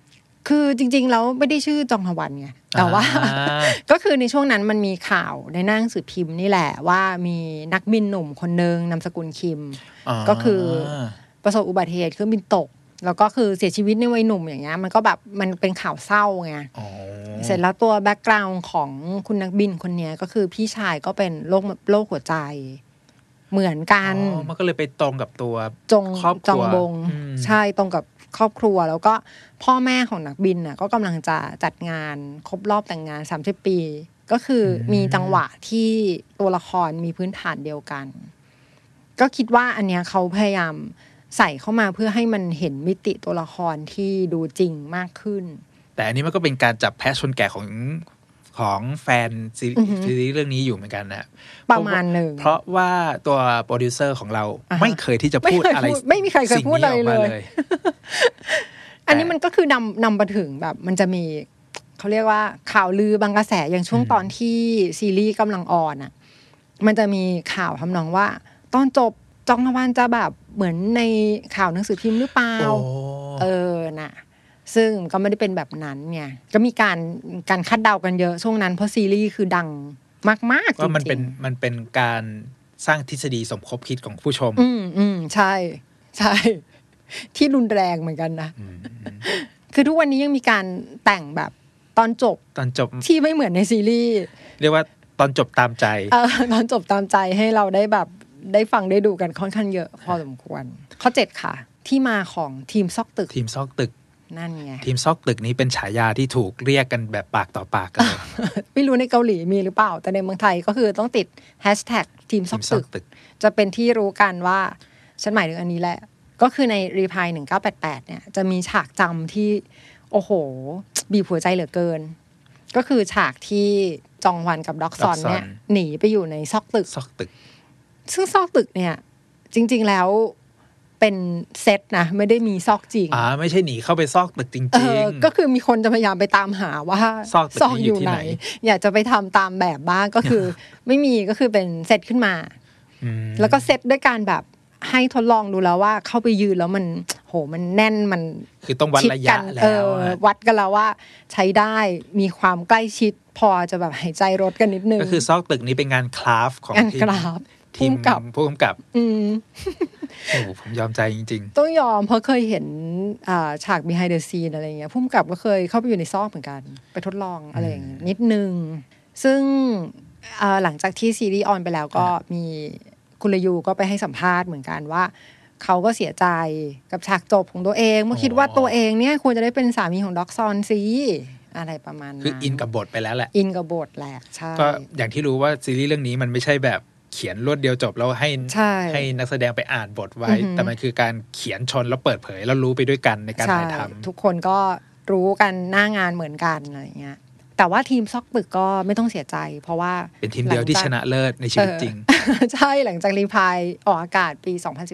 S3: คือจริงๆแล้วไม่ได้ชื่อจองฮวันไงแต่ว่า ก็คือในช่วงนั้นมันมีข่าวในหนังสือพิมพ์นี่แหละว่ามีนักบินหนุ่มคนนึงนามสกุลคิมก็คือประสบอุบัติเหตุเครื่องบินตกแล้วก็คือเสียชีวิตในวัยหนุ่มอย่างเงี้ยมันก็แบบมันเป็นข่าวเศร้าไงเสร็จแล้วตัวแบ็กกราวน์ของคุณนักบินคนนี้ก็คือพี่ชายก็เป็นโรคหัวใจเหมือนกัน
S2: มันก็เลยไปตรงกับตัวครอบครัว
S3: จองบงใช่ตรงกับครอบครัวแล้วก็พ่อแม่ของนักบินน่ะก็กำลังจะจัดงานครบรอบแต่งงาน30 ปีก็คือมีจังหวะที่ตัวละครมีพื้นฐานเดียวกันก็คิดว่าอันเนี้ยเขาพยายามใส่เข้ามาเพื่อให้มันเห็นมิติตัวละครที่ดูจริงมากขึ้น
S2: แต่อันนี้มันก็เป็นการจับแพะชนแกะของแฟนซีรีส์เรื่องนี้อยู่เหมือนกันนะ
S3: ประมาณหนึ่ง
S2: เพราะว่าตัวโปรดิวเซอร์ของเราไม่เคยที่จะพูดอะไร
S3: ไม่มีใครเคยพูดอะไรเลยอันนี้มันก็คือนำมาถึงแบบมันจะมีเขาเรียกว่าข่าวลือบางกระแสอย่างช่วงตอนที่ซีรีส์กำลังออนอ่ะมันจะมีข่าวทำนองว่าตอนจบจองฮวันจะแบบเหมือนในข่าวหนังสือพิมพ์หรือเปล่าน่ะซึ่งก็ไม่ได้เป็นแบบนั้นไงก็มีการคาดเดากันเยอะช่วงนั้นเพราะซีรีส์คือดังมากๆจริงๆ
S2: มันเป็นการสร้างทฤษฎีสมคบคิดของผู้ชม
S3: ใช่ใช่ที่รุนแรงเหมือนกันนะคือทุกวันนี้ยังมีการแต่งแบบตอนจบที่ไม่เหมือนในซีรีส์
S2: เรียกว่าตอนจบตามใจ
S3: ตอนจบตามใจให้เราได้แบบได้ฟังได้ดูกันค่อนข้างเยอะพอสมควรข้อ7ค่ะที่มาของทีมซอกตึกนั่นไง
S2: ทีมซอกตึกนี้เป็นฉายาที่ถูกเรียกกันแบบปากต่อปากกัน
S3: ไม่รู้ในเกาหลีมีหรือเปล่าแต่ในเมืองไทยก็คือต้องติดแฮชแท็กทีมซอกตึกจะเป็นที่รู้กันว่าฉันหมายถึงอันนี้แหละก็คือในรีพาย1988เนี่ยจะมีฉากจำที่โอ้โหบีบหัวใจเหลือเกินก็คือฉากที่จองฮวันกับด็อกซอนเนี่ยหนีไปอยู่ในซอกตึกซึ่งซอกตึกเนี่ยจริงๆแล้วเป็นเซตนะไม่ได้มีซอกจริง
S2: ไม่ใช่หนีเข้าไปซอกตึกจริง
S3: ๆก็คือมีคนจะพยายามไปตามหาว่าซอกอยู่ไหนอยากจะไปทำตามแบบบ้างก็คือ ไม่มีก็คือเป็นเซตขึ้นมาแล้วก็เซตด้วยการแบบให้ทดลองดูแล้วว่าเข้าไปยืนแล้วมันโหมันแน่นมัน
S2: คือต้องวัดระยะแล้ว
S3: วัดกันแล้วว่าใช้ได้มีความใกล้ชิดพอจะแบบหายใจรถกันนิดนึง
S2: ก็คือซอกตึกนี้เป็นงานคราฟของทีมผู้กำกับโอ้ผมยอมใจจริง
S3: ๆต้องยอมเพราะเคยเห็นฉาก behind the scene อะไรเงี้ยผู้กำกับก็เคยเข้าไปอยู่ในซอกเหมือนกันไปทดลองอะไรอย่างเงี้ยนิดนึงซึ่งหลังจากที่ซีรีส์ออนไปแล้วก็มีคุณลยูก็ไปให้สัมภาษณ์เหมือนกันว่าเขาก็เสียใจกับฉากจบของตัวเองเมื่อคิดว่าตัวเองเนี่ยควรจะได้เป็นสามีของด็อกซอนซีอะไรประมาณนั้น
S2: คืออินกับบทไปแล้วแหละ
S3: อินกับบทแหละใช่
S2: ก็อย่างที่รู้ว่าซีรีส์เรื่องนี้มันไม่ใช่แบบเขียนรวดเดียวจบแล้วให้นักแสดงไปอ่านบทไว้แต่มันคือการเขียนชนแล้วเปิดเผยแล้วรู้ไปด้วยกันในการถ่ายทำ
S3: ทุกคนก็รู้กันหน้างานเหมือนกันอะไรอย่างเงี้ยแต่ว่าทีมซอกตึกก็ไม่ต้องเสียใจเพราะว่า
S2: เป็นทีมเดียวที่ชนะเลิศในชีวิตจริง
S3: ใช่หลังจากรีพายออกอากาศปี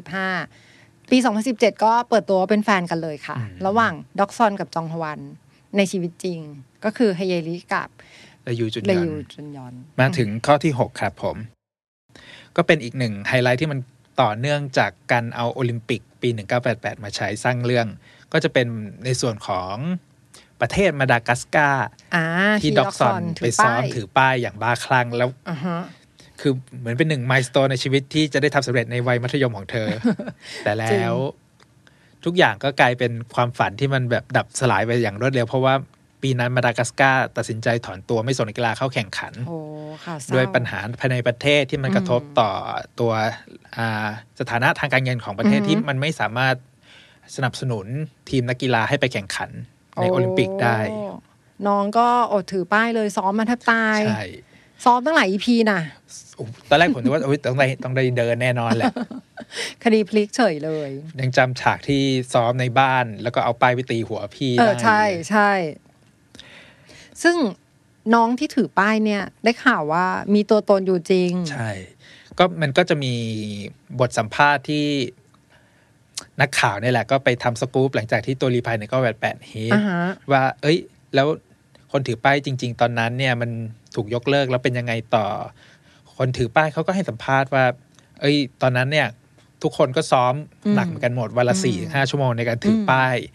S3: 2015ปี2017ก็เปิดตัวเป็นแฟนกันเลยค่ะระหว่างด็อกซอนกับจองฮวันในชีวิตจริงก็คือเฮเยริกับ
S2: เลยูจุนยอนมาถึงข้อที่6ครับผมก็เป็นอีกหนึ่งไฮไลท์ที่มันต่อเนื่องจากการเอาโอลิมปิกปี1988มาใช้สร้างเรื่องก็จะเป็นในส่วนของประเทศมาดากัสการ์ที่ด็อกซอนไปซ้อมถือป้ายอย่างบ้าคลั่งแล้วคือเหมือนเป็นหนึ่งมายสโตนในชีวิตที่จะได้ทำสำเร็จในวัยมัธยมของเธอ แต่แล้วทุกอย่างก็กลายเป็นความฝันที่มันแบบดับสลายไปอย่างรวดเร็วเพราะว่าปีนั้นมาดากัสการ์ตัดสินใจถอนตัวไม่ส่งนักกีฬาเข้าแข่งขันด้วยปัญหาภายในประเทศที่มันกระทบต่อตัวสถานะทางการเงินของประเทศที่มันไม่สามารถสนับสนุนทีมนักกีฬาให้ไปแข่งขันในโอลิมปิกได้
S3: น้องก็อดถือป้ายเลยซ้อมมาแทบตาย
S2: ใช่
S3: ซ้อมตั้งหลาย EP น่ะ
S2: ตอนแรกผมนึกว่าต้องได้เดินแน่นอนแหละ
S3: คดีพลิกเฉยเลย
S2: ยังจำฉากที่ซ้อมในบ้านแล้วก็เอาป้ายไปตีหัวพี่ได้
S3: ใช่ใช่ซึ่งน้องที่ถือป้ายเนี่ยได้ข่าวว่ามีตัวตนอยู่จริง
S2: ใช่ก็มันก็จะมีบทสัมภาษณ์ที่นักข่าวนี่แหละก็ไปทำสกู๊ปหลังจากที่ตัวรีพายก็88ฮิตว่าแล้วคนถือป้ายจริงๆตอนนั้นเนี่ยมันถูกยกเลิกแล้วเป็นยังไงต่อคนถือป้ายเขาก็ให้สัมภาษณ์ว่าตอนนั้นเนี่ยทุกคนก็ซ้อมหนักเหมือนกันหมดวันละ 4-5 ชั่วโมงในการถือป้าย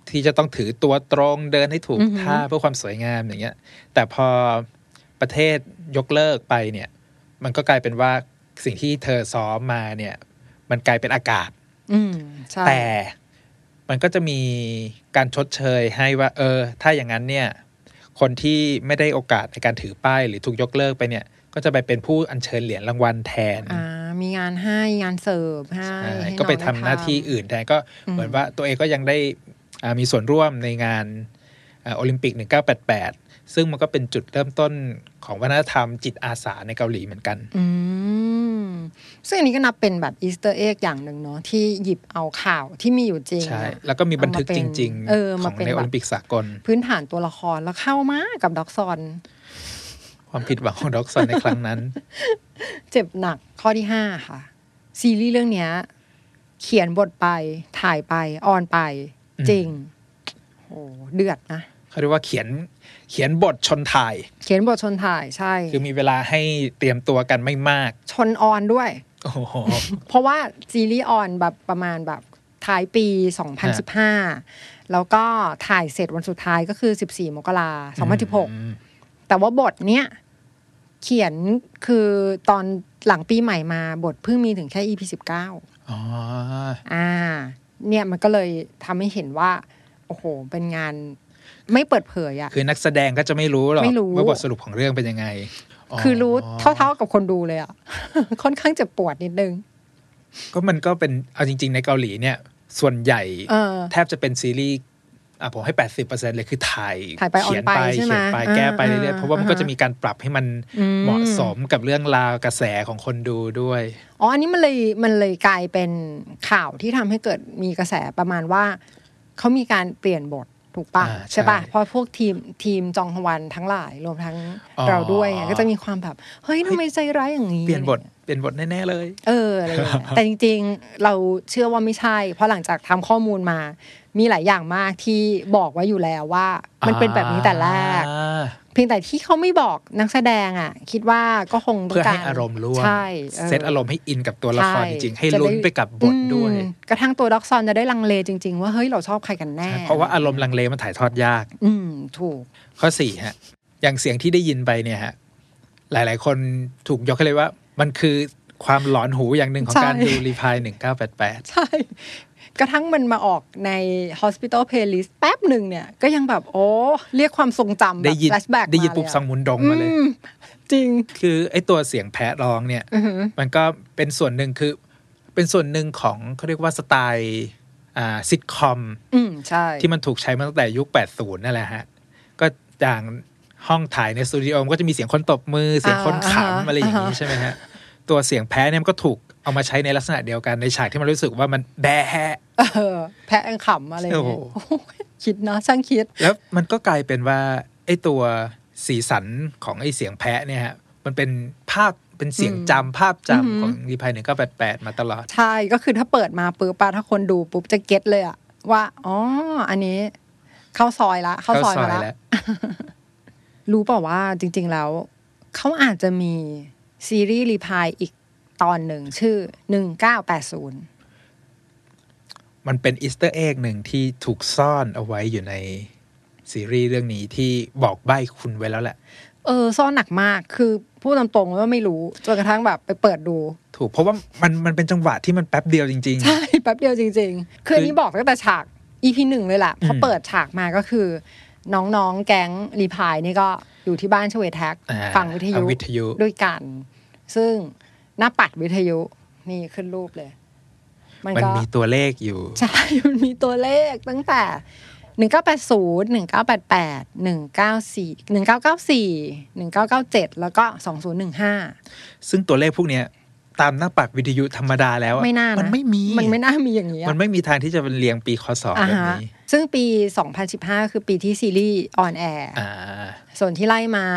S2: ที่จะต้องถือตัวตรงเดินให้ถูกท่าเพื่อความสวยงามอย่างเงี้ยแต่พอประเทศยกเลิกไปเนี่ยมันก็กลายเป็นว่าสิ่งที่เธอซ้อมมาเนี่ยมันกลายเป็นอากาศแต่มันก็จะมีการชดเชยให้ว่าถ้าอย่างนั้นเนี่ยคนที่ไม่ได้โอกาสในการถือป้ายหรือถูกยกเลิกไปเนี่ยก็จะไปเป็นผู้อัญเชิญเหรียญรางวัลแทน
S3: มีงานให้งานเสิร์ฟให้
S2: ก็ไปทำหน้าที่อื่นแทนก็เหมือนว่าตัวเองก็ยังได้มีส่วนร่วมในงานโอลิมปิก1988ซึ่งมันก็เป็นจุดเริ่มต้นของวัฒนธรรมจิตอาสาในเกาหลีเหมือนกัน
S3: ซึ่งอันนี้ก็นับเป็นแบบอีสเตอร์เอ็กอย่างหนึ่งเนาะที่หยิบเอาข่าวที่มีอยู่จริง
S2: ใช่แล้วก็มีบันทึกจริงๆของในโอลิมปิกสากล
S3: พื้นฐานตัวละครแล้วเข้ามากับด็อกซอน
S2: ความผิดหวังของด็อกซอนในครั้งนั้น
S3: เจ็บหนักข้อที่5ค่ะซีรีส์เรื่องนี้เขียนบทไปถ่ายไปออนไปจริงโอ้เดือดนะ
S2: เขาเรียกว่าเขียนบทชนถ่าย
S3: เขียนบทชนถ่ายใช่
S2: คือมีเวลาให้เตรียมตัวกันไม่มาก
S3: ชนออนด้วยเพราะว่าซีรีส์ออนแบบประมาณแบบท้ายปี2015แล้วก็ถ่ายเสร็จวันสุดท้ายก็คือ14มกราคม2016แต่ว่าบทเนี้ยเขียนคือตอนหลังปีใหม่มาบทเพิ่งมีถึงแค่ EP 19เนี่ยมันก็เลยทำให้เห็นว่าโอ้โหเป็นงานไม่เปิดเผยอ่ะ
S2: คือนักแสดงก็จะไม่รู้หรอกว่าบทสรุปของเรื่องเป็นยังไง
S3: คือรู้เท่าๆกับคนดูเลยอ่ะ ค่อนข้างเจ็บปวดนิดนึง
S2: ก็มันก็เป็นเอาจริงๆในเกาหลีเนี่ยส่วนใหญ่แทบจะเป็นซีรีส์ผมให้ 80% เลยคือถ่าย
S3: เขียนไป
S2: แก้ไปเรื่อยๆเพราะว่ามันก็จะมีการปรับให้มันเหมาะสมกับเรื่องราวกระแสของคนดูด้วย
S3: อันนี้มันเลยกลายเป็นข่าวที่ทำให้เกิดมีกระแสประมาณว่าเขามีการเปลี่ยนบทถูกป่ะใช่ป่ะเพราะพวกทีมจองฮวันทั้งหลายรวมทั้งเราด้วยก็จะมีความแบบเฮ้ยทำไมใจร้ายอย่างนี้
S2: เปลี่ยนบทแน่ๆเลย
S3: อะไรอย่างเงี้ยแต่จริงๆเราเชื่อว่าไม่ใช่เพราะหลังจากทำข้อมูลมามีหลายอย่างมากที่บอกไว้อยู่แล้วว่ามันเป็นแบบนี้แต่แรกเพียงแต่ที่เขาไม่บอกนักแสดงอ่ะคิดว่าก็คง
S2: ต้องการเพื่อให้อารมณ์ร่วมเซตอารมณ์ให้อินกับตัวละครจริงๆให้ลุ้นไปกับบทด้วย
S3: กระทั่งตัวด็อกซอนจะได้ลังเลจริงๆว่าเฮ้ยเราชอบใครกันแน่
S2: เพราะว่าอารมณ์ลังเลมันถ่ายทอดยาก
S3: ถูก
S2: ข้อ4ฮะอย่างเสียงที่ได้ยินไปเนี่ยฮะหลายๆคนถูกยกให้เลยว่ามันคือความหลอนหูอย่างหนึ่งของการดูรีพาย1988
S3: ใช่กระทั่งมันมาออกใน Hospital Playlist แป๊บหนึ่งเนี่ยก็ยังแบบเรียกความทรงจำแบบ flashback
S2: ได้ยินปุ๊บสังมุนดงมาเลย
S3: จริง
S2: คือไอ้ตัวเสียงแพะร้องเนี่ยมันก็เป็นส่วนหนึ่งคือเป็นส่วนหนึ่งของเขาเรียกว่าสไตล์ซิทคอม
S3: ใช่
S2: ที่มันถูกใช้มาตั้งแต่ยุค80นั่นแหละฮะก็อย่างห้องถ่ายในสตูดิโอก็จะมีเสียงคนตบมือเสียงคนขำอะไรอย่างนี้ใช่ไหมฮะตัวเสียงแพะเนี่ยมันก็ถูกเอามาใช้ในลักษณะเดียวกันในฉากที่มันรู้สึกว่ามันแบะ
S3: แพะขำอะไรอย่างเงี้ยคิดเนาะช่างคิด
S2: แล้วมันก็กลายเป็นว่าไอ้ตัวสีสันของไอ้เสียงแพะเนี่ยฮะมันเป็นภาพเป็นเสียงจำภาพจำของรีพาย1988มาตลอด
S3: ใช่ก็คือถ้าเปิดมาปุ๊บถ้าคนดูปุ๊บจะเก็ตเลยอะว่าอันนี้เข้าซอยละเข้าซอยมาแล้วรู้เปล่าว่าจริงๆแล้วเขาอาจจะมีซีรีส์รีพายอีกตอนหนึ่งชื่อ1980
S2: มันเป็นอีสเตอร์เอ็กหนึ่งที่ถูกซ่อนเอาไว้อยู่ในซีรีส์เรื่องนี้ที่บอกใบ้คุณไว้แล้วแหละ
S3: ซ่อนหนักมากคือพูดตรงๆว่าไม่รู้จนกระทั่งแบบไปเปิดดู
S2: ถูกเพราะว่ามันเป็นจังหวะที่มันแป๊บเดียวจริง
S3: ๆใช่แป๊บเดียวจริงๆคืออันนี้บอกตั้งแต่ฉาก EP 1เลยแหละพอเปิดฉากมาก็คือน้องๆแก๊งรีพายนี่ก็อยู่ที่บ้านชเวแท็กฟังวิทยุด้วยกันซึ่งหน้าปัดวิทยุนี่ขึ้นรูปเลย
S2: มันมีตัวเลขอยู่
S3: ใช่มันมีตัวเลขตั้งแต่1980 1988 194 1994 1997แล้วก็2015
S2: ซึ่งตัวเลขพวกเนี้ยตามหน้าปัดวิทยุธรรมดาแล้วมันไม่มี
S3: อย่างนี้
S2: มันไม่มีทางที่จะเป็นเรียงปีคศแบบนี้
S3: ซึ่งปี2015คือปีที่ซีรีส์ออนแอร์ส่วนที่ไล่มา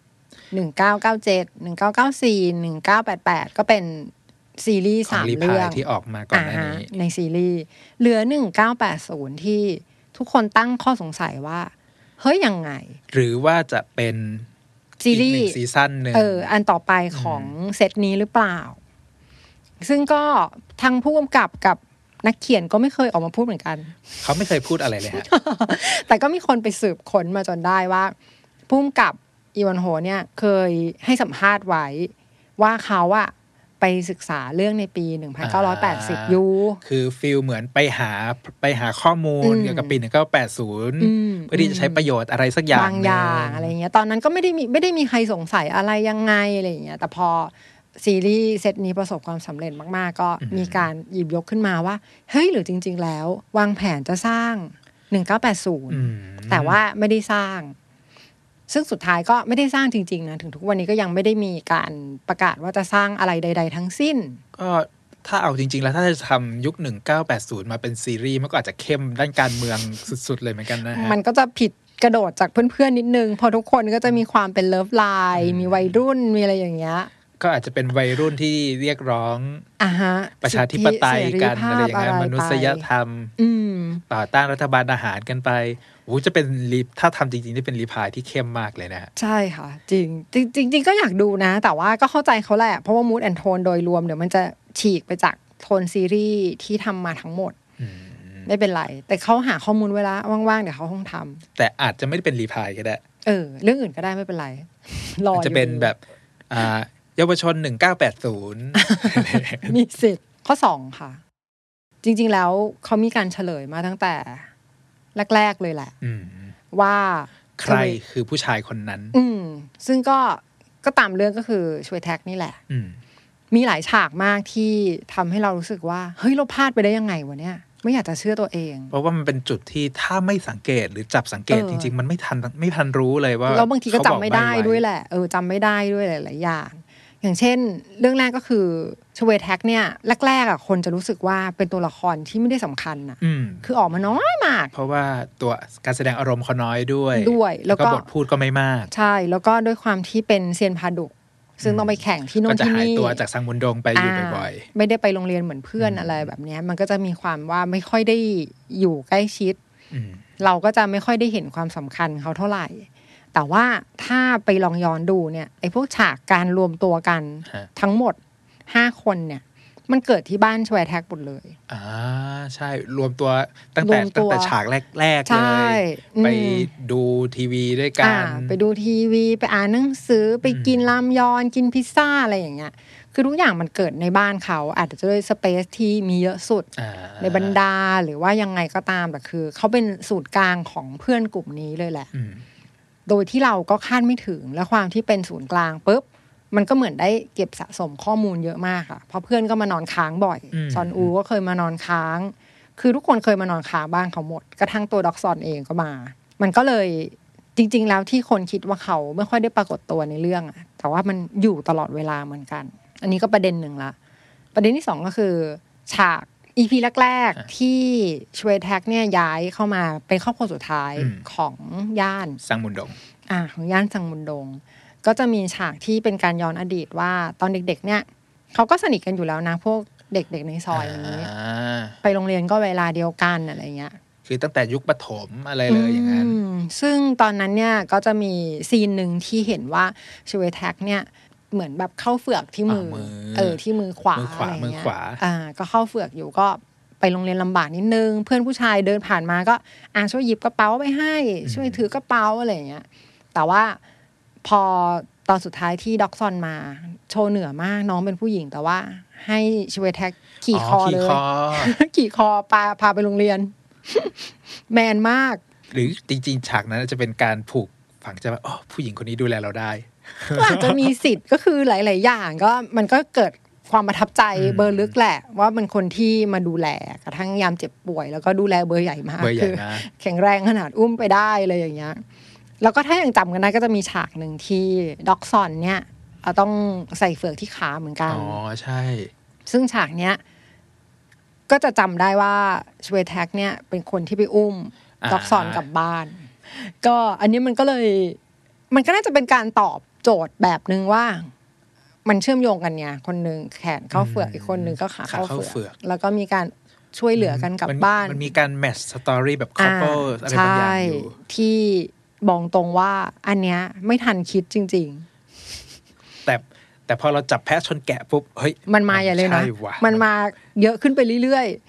S3: 1997 1994 1988ก็เป็นซีรีส์3เรื่อง
S2: ที่ออกมาก่อนหน้านี้
S3: ในซีรีส์เหลือ1980ที่ทุกคนตั้งข้อสงสัยว่าเฮ้ยยังไง
S2: หรือว่าจะเป็น
S3: ซีรีส์
S2: ซีซั่นนึง
S3: อันต่อไปของเซตนี้หรือเปล่าซึ่งก็ทางผู้กำกับกับนักเขียนก็ไม่เคยออกมาพูดเหมือนกัน
S2: เขาไม่เคยพูดอะไรเลยฮะ
S3: แต่ก็มีคนไปสืบค้นมาจนได้ว่าผู้กำกับอีวานโฮเนี่ยเคยให้สัมภาษณ์ไว้ว่าเขาอะไปศึกษาเรื่องในปี 1980 อยู่
S2: คือฟีลเหมือนไปหาข้อมูลเกี่ยวกับปี 1980 เพื่อที่จะใช้ประโยชน์อะไรสักอย่าง
S3: บางอย่างอะไรเงี้ยตอนนั้นก็ไม่ได้มีใครสงสัยอะไรยังไงอะไรเงี้ยแต่พอซีรีส์เซตนี้ประสบความสำเร็จมากๆก็มีการหยิบยกขึ้นมาว่าเฮ้ยหรือจริงๆแล้ววางแผนจะสร้าง 1980 แต่ว่าไม่ได้สร้างซึ่งสุดท้ายก็ไม่ได้สร้างจริงๆนะถึงทุกวันนี้ก็ยังไม่ได้มีการประกาศว่าจะสร้างอะไรใดๆทั้งสิ้น
S2: ก็ถ้าเอาจริงๆแล้วถ้าจะทำยุค 1980 มาเป็นซีรีส์มันก็อาจจะเข้มด้านการเมืองสุดๆเลยเหมือนกันนะฮะ
S3: มันก็จะผิดกระโดดจากเพื่อนๆนิดนึงพอทุกคนก็จะมีความเป็นเลิฟไลน์มีวัยรุ่นมีอะไรอย่างเงี้ย
S2: ก็อาจจะเป็นวัยรุ่นที่เรียกร้องประชาธิปไตยกันอะไรอย่างเงี้ยมนุษยธรรมต่อต้านรัฐบาลทหารกันไปจะเป็นถ้าทำจริงๆนี่เป็นรีพายที่เข้มมากเลยนะ
S3: ใช่ค่ะจริงก็อยากดูนะแต่ว่าก็เข้าใจเขาแหละเพราะว่ามูดแอนโทนโดยรวมเดี๋ยวมันจะฉีกไปจากโทนซีรีส์ที่ทำมาทั้งหมดไม่เป็นไรแต่เขาหาข้อมูลเวลาว่างๆเดี๋ยวเขาคงทำ
S2: แต่อาจจะไม่ได้เป็นรีพายก็ได้
S3: เรื่องอื่นก็ได้ไม่เป็นไร
S2: อาจจะเป็นแบบเยาวชน 1980
S3: มีสิทธิ์ข้อ2ค่ะจริงๆแล้วเขามีการเฉลยมาตั้งแต่แรกๆเลยแหละว่า
S2: ใครคือผู้ชายคนนั้น
S3: ซึ่งก็ตามเรื่องก็คือช่วยแท็กนี่แหละมีหลายฉากมากที่ทำให้เรารู้สึกว่าเฮ้ยเราพลาดไปได้ยังไงวะเนี่ยไม่อยากจะเชื่อตัวเอง
S2: เพราะว่ามันเป็นจุดที่ถ้าไม่สังเกตหรือจับสังเกตจริงๆมันไม่ทันรู้เลยว่า
S3: เราบางทีก็จำไม่ได้ด้วยแหละจำไม่ได้ด้วยหลายๆอย่างอย่างเช่นเรื่องแรกก็คือชเวแท็กเนี่ยแรกๆคนจะรู้สึกว่าเป็นตัวละครที่ไม่ได้สำคัญนะคือออกมาน้อยมาก
S2: เพราะว่าตัวการแสดงอารมณ์เขาน้อยด้วย
S3: แล้วก็
S2: บทพูดก็ไม่มาก
S3: ใช่แล้วก็ด้วยความที่เป็นเซียนพาดุกซึ่งต้องไปแข่งที่โน่นที่นี่
S2: ก็จะหายตัวจากซังมุนดงไปอยู่บ่อย
S3: ๆไม่ได้ไปโรงเรียนเหมือนเพื่อนอะไรแบบนี้มันก็จะมีความว่าไม่ค่อยได้อยู่ใกล้ชิดเราก็จะไม่ค่อยได้เห็นความสำคัญเขาเท่าไหร่แต่ว่าถ้าไปลองย้อนดูเนี่ยไอ้พวกฉากการรวมตัวกันทั้งหมด5คนเนี่ยมันเกิดที่บ้านชแวแท็กหมดเลย
S2: ใช่รวมตัวตั้งแต่ฉากแรกๆเลยไปดูทีวีด้วยกัน
S3: ไปดูทีวีไปอ่านหนังสือไปกินรามยอนกินพิซซ่าอะไรอย่างเงี้ยคือทุกอย่างมันเกิดในบ้านเขาอาจจะด้วยสเปซที่มีเยอะสุดในบรรดาหรือว่ายังไงก็ตามแต่คือเขาเป็นศูนย์กลางของเพื่อนกลุ่มนี้เลยแหละโดยที่เราก็คาดไม่ถึงและความที่เป็นศูนย์กลางปุ๊บมันก็เหมือนได้เก็บสะสมข้อมูลเยอะมากค่ะเพราะเพื่อนก็มานอนค้างบ่อยซอนอูก็เคยมานอนค้างคือทุกคนเคยมานอนค้างบ้านเขาหมดกระทั่งตัวด็อกซอนเองก็มามันก็เลยจริงๆแล้วที่คนคิดว่าเขาไม่ค่อยได้ปรากฏตัวในเรื่องอะแต่ว่ามันอยู่ตลอดเวลาเหมือนกันอันนี้ก็ประเด็นหนึ่งละประเด็นที่2ก็คือฉากEP แรกๆที่ชเวแท็กเนี่ยย้ายเข้ามาเป็นครอบครัวสุดท้ายของย่าน
S2: ซังมุนดง
S3: ของย่านซังมุนดงก็จะมีฉากที่เป็นการย้อนอดีตว่าตอนเด็กๆเนี่ยเขาก็สนิทกันอยู่แล้วนะพวกเด็กๆในซอยนี้ไปโรงเรียนก็เวลาเดียวกันอะไรเงี้ย
S2: คือตั้งแต่ยุคประถมอะไรเลยอย่างนั้น
S3: ซึ่งตอนนั้นเนี่ยก็จะมีซีนหนึ่งที่เห็นว่าชเวแท็กเนี่ยเหมือนแบบเข้าเฟือกที่มือที่มือขวาอะไรเงี้ยก็เข้าเฟือกอยู่ก็ไปโรงเรียนลำบากนิดนึงเพื่อนผู้ชายเดินผ่านมาก็ช่วยหยิบกระเป๋าไปให้ช่วยถือกระเป๋าอะไรเงี้ยแต่ว่าพอตอนสุดท้ายที่ด็อกซอนมาโชว์เหนือมากน้องเป็นผู้หญิงแต่ว่าให้ชเวแท็กขี่คอเลยขี่คอพาไปโรงเรียนแมนมาก
S2: หรือจริงๆฉากนั้นจะเป็นการผูกฝังใจว่าผู้หญิงคนนี้ดูแลเราได้
S3: ก็อาจจะมีสิทธิ์ก็คือหลายๆอย่างก็มันก็เกิดความประทับใจเบอร์ลึกแหละว่าเป็นคนที่มาดูแลกระทั่งยามเจ็บป่วยแล้วก็ดูแลเบอร์ใหญ่มากคือแข็งแรงขนาดอุ้มไปได้เลยอย่างเงี้ยแล้วก็ถ้ายังจำกันได้ก็จะมีฉากหนึ่งที่ด็อกซอนเนี่ยต้องใส่เฟือกที่ขาเหมือนกัน
S2: ใช่
S3: ซึ่งฉากเนี้ยก็จะจำได้ว่าชเวแท็กเนี่ยเป็นคนที่ไปอุ้มด็อกซอนกลับบ้านก็อันนี้มันก็เลยมันก็น่าจะเป็นการตอบโจทย์แบบนึงว่ามันเชื่อมโยงกันเนี่ยคนนึงแขนเข้าเฟือกอีกคนนึงก็ขาเข้าเฟือกแล้วก็มีการช่วยเหลือกันกลับบ้าน
S2: มันมีการแมทช์สตอรี่แบบคัพเปิลอะไรบางอย่างอยู่
S3: ที่บอกตรงว่าอันเนี้ยไม่ทันคิดจริง
S2: ๆแต่พอเราจับแพะชนแกะปุ๊บเฮ้ย
S3: มันมาอย่างเลยนะมันมาเยอะขึ้นไปเรื่อยๆ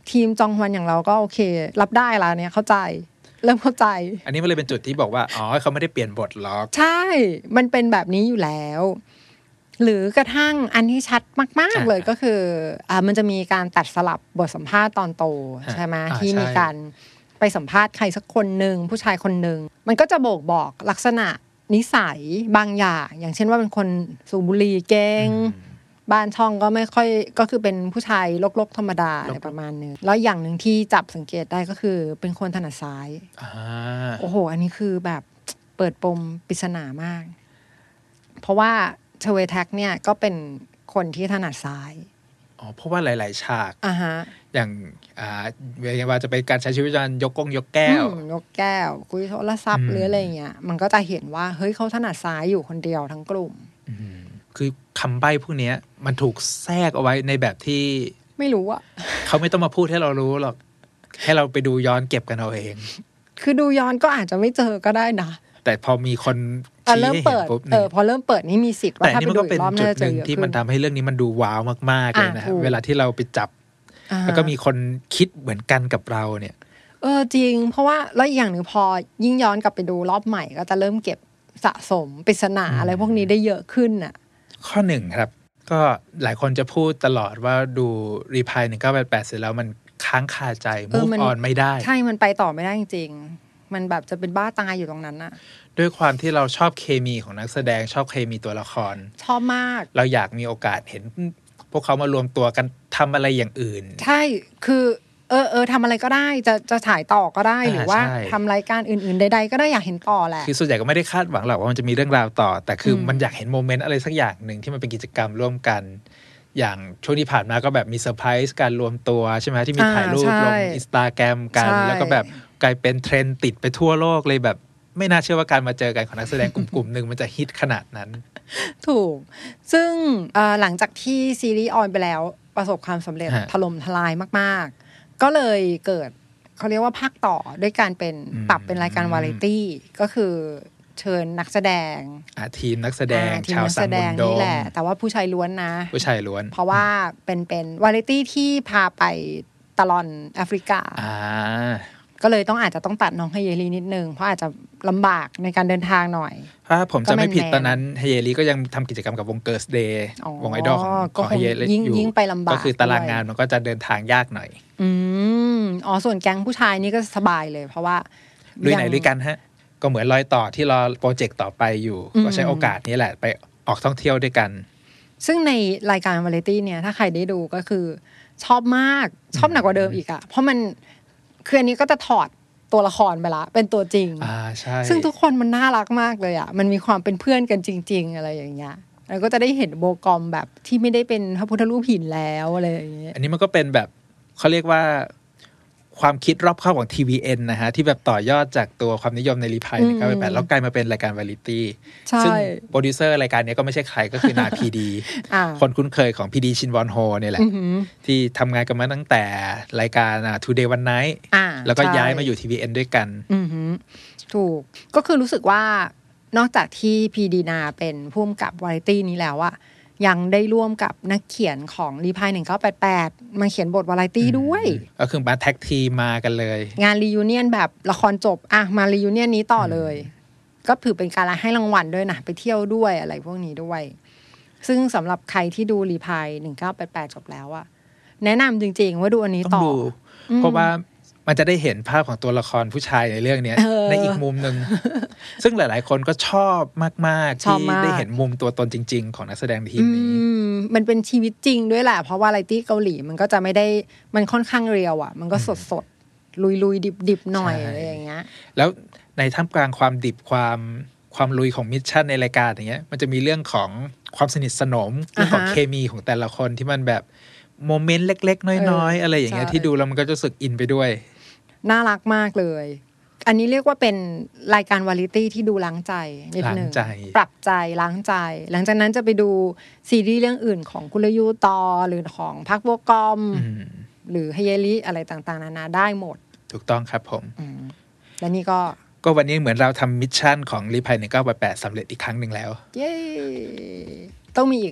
S3: ทีมจองฮวันอย่างเราก็โอเครับได้ละเนี่ยเข้าใจเริ่มเข้าใจ
S2: อันนี้มันเลยเป็นจุดที่บอกว่าอ๋อเขาไม่ได้เปลี่ยนบทหรอก
S3: ใช่มันเป็นแบบนี้อยู่แล้วหรือกระทั่งอันที่ชัดมากๆเลยก็คือมันจะมีการตัดสลับบทสัมภาษณ์ตอนโตใช่ไหมที่มีการไปสัมภาษณ์ใครสักคนหนึ่งผู้ชายคนหนึ่งมันก็จะบอกลักษณะนิสัยบางอย่างเช่นว่าเป็นคนสูบบุหรี่เก่งบ้านช่องก็ไม่ค่อยก็คือเป็นผู้ชายลกๆธรรมดาอะไรประมาณนึงแล้วอย่างหนึ่งที่จับสังเกตได้ก็คือเป็นคนถนัดซ้ายโอ้โหอันนี้คือแบบเปิดปมปริศนามากเพราะว่าเชเวแท็กเนี่ยก็เป็นคนที่ถนัดซ้าย
S2: อ๋อเพราะว่าหลายๆฉากอย่างว่าจะเป็นการใช้ชีวิตประจำวันยกแก้วย
S3: กแก้วคุยโทรศัพท์หรืออะไรเงี้ยมันก็จะเห็นว่าเฮ้ยเขาถนัดซ้ายอยู่คนเดียวทั้งกลุ่ม
S2: คือคำใบ้พวกนี้มันถูกแทรกเอาไว้ในแบบที่
S3: ไม่รู้อะ
S2: เขาไม่ต้องมาพูดให้เรารู้หรอกให้เราไปดูย้อนเก็บกันเอาเอง
S3: คือดูย้อนก็อาจจะไม่เจอก็ได้นะ
S2: แต่พอมีคน
S3: ชี้ให้เห็นปุ๊บพอเริ่มเปิดนี่มีสิทธิ์ว่าถ้าไปดูอีกรอบน่าจะเจอ
S2: ที่มันทำให้เรื่องนี้มันดูว้าวมากๆเลยนะเวลาที่เราไปจับแล้วก็มีคนคิดเหมือนกันกับเราเนี่ย
S3: จริงเพราะว่าแล้วอย่างหนึ่งพอยิ่งย้อนกลับไปดูรอบใหม่ก็จะเริ่มเก็บสะสมปริศนาอะไรพวกนี้ได้เยอะขึ้นน่ะ
S2: ข้อหนึ่งครับก็หลายคนจะพูดตลอดว่าดูรีพาย1988เสร็จแล้วมันค้างคาใจ move on ไม่ได้
S3: ใช่มันไปต่อไม่ได้จริงๆมันแบบจะเป็นบ้าตายอยู่ตรงนั้นน่ะ
S2: ด้วยความที่เราชอบเคมีของนักแสดงชอบเคมีตัวละคร
S3: ชอบมาก
S2: เราอยากมีโอกาสเห็นพวกเขามารวมตัวกันทำอะไรอย่างอื่น
S3: ใช่คือทำอะไรก็ได้จะถ่ายต่อก็ได้หรือว่าทำรายการอื่นๆใดๆก็ได้อยากเห็นต่อแหละ
S2: คือส่วนใหญ่ก็ไม่ได้คาดหวังหรอกว่ามันจะมีเรื่องราวต่อแต่คือมันอยากเห็นโมเมนต์อะไรสักอย่างหนึ่งที่มันเป็นกิจกรรมร่วมกันอย่างช่วงที่ผ่านมาก็แบบมีเซอร์ไพรส์การรวมตัวใช่ไหมที่มีถ่ายรูปลง Instagram กันแล้วก็แบบกลายเป็นเทรนด์ติดไปทั่วโลกเลยแบบไม่น่าเชื่อว่าการมาเจอกันของนักแสดงกลุ่มหนึ่งมันจะฮิตขนาดนั้น
S3: ถูกซึ่งหลังจากที่ซีรีส์ออนไปแล้วประสบความสำเร็จถล่มทลายมากๆก็เลยเกิดเขาเรียกว่าภาคต่อด้วยการเป็นปรับเป็นรายการวาไรตี้ก็คือเชิญนักแสดง
S2: ทีมนักแสดงชาวซันมุนโด
S3: นี่แหละแต่ว่าผู้ชายล้วนนะ
S2: ผู้ชายล้วน
S3: เพราะว่าเป็นวาไรตี้ที่พาไปตลอนแอฟริกาก็เลยอาจจะต้องตัดน้องไฮเยลีนิดนึงเพราะอาจจะลำบากในการเดินทางหน่อย
S2: ถ้าผมจะไม่ผิดตอนนั้นไฮเยลีก็ยังทำกิจกรรมกับวงเกิร์สเดย์วงไอดอลของไฮเยลีอยู่
S3: ยิ่งไปลำบาก
S2: ก็คือตารางงานมันก็จะเดินทางยากหน่อย
S3: ส่วนแก๊งผู้ชายนี่ก็สบายเลยเพราะว่า
S2: ลุยไหนลุยกันฮะก็เหมือนรอยต่อที่รอโปรเจกต์ต่อไปอยู่ก็ใช้โอกาสนี้แหละไปออกท่องเที่ยวด้วยกัน
S3: ซึ่งในรายการวาไรตี้เนี่ยถ้าใครได้ดูก็คือชอบมากชอบหนักกว่าเดิมอีกอ่ะเพราะมันคืออันนี้ก็จะถอดตัวละครไปละเป็นตัวจริง
S2: ใช่
S3: ซึ่งทุกคนมันน่ารักมากเลยอ่ะมันมีความเป็นเพื่อนกันจริงๆอะไรอย่างเงี้ยแล้วก็จะได้เห็นโบกอมแบบที่ไม่ได้เป็นพระพุทธรูปหินแล้วอะไรอย่างเงี้ย
S2: อันนี้มันก็เป็นแบบเขาเรียกว่าความคิดรอบคอบของ TVN นะฮะที่แบบต่อยอดจากตัวความนิยมในรีพาย1988แล้วกลายมาเป็นรายการวาไรตี้ซึ่งโปรดิวเซอร์รายการนี้ก็ไม่ใช่ใครก็คือนาพีดีคนคุ้นเคยของพีดีชินวอนโฮเนี่ยแหละที่ทำงานกันมาตั้งแต่รายการToday One Night แล้วก็ย้ายมาอยู่ TVN ด้วยกัน
S3: ถูกก็คือรู้สึกว่านอกจากที่พีดีนาเป็นผู้กำกับวาไรตี้นี้แล้วอะยังได้ร่วมกับนักเขียนของรีพาย1988มาเขียนบทวาไรตี้ด้วย
S2: ก็คือมาแท็กทีมากันเลย
S3: งานรียูเนียนแบบละครจบมารียูเนียนนี้ต่อเลยก็ถือเป็นการให้รางวัลด้วยนะไปเที่ยวด้วยอะไรพวกนี้ด้วยซึ่งสำหรับใครที่ดูรีพาย1988จบแล้วอะแนะนำจริงๆว่าดูอันนี้ต่อ
S2: เพราะว่ามันจะได้เห็นภาพของตัวละครผู้ชายในเรื่องนี้ในอีกมุมนึงซึ่งหลายๆคนก็ชอบมากๆที่ได้เห็นมุมตัวตนจริงๆของนักแสดงทีมนี้
S3: มันเป็นชีวิตจริงด้วยแหละเพราะว่าวาไรตี้เกาหลีมันก็จะไม่ได้มันค่อนข้างเรียวอ่ะมันก็สดๆลุยๆดิบๆหน่อยอะไรอย่างเงี้ย
S2: แล้วในท่ามกลางความดิบความลุยของมิชชั่นในรายการอย่างเงี้ยมันจะมีเรื่องของความสนิทสนมเรื่องของเคมีของแต่ละคนที่มันแบบโมเมนต์เล็กๆน้อยๆอะไรอย่างเงี้ยที่ดูแล้วมันก็จะรู้สึกอินไปด้วย
S3: น่ารักมากเลยอันนี้เรียกว่าเป็นรายการวาไรตี้ที่ดูล้างใจนิดนึงปรับใจล้างใจหลังจากนั้นจะไปดูซีรีส์เรื่องอื่นของกุลยูตอหรือของพักโบกอมหรือไฮเยลิอะไรต่างๆนานาได้หมด
S2: ถูกต้องครับผม
S3: และนี่ก็
S2: วันนี้เหมือนเราทำมิชชั่นของรีพาย1988สำเร็จอีกครั้งหนึ่งแล้ว
S3: เย้ต้องมีอีกอ่ะ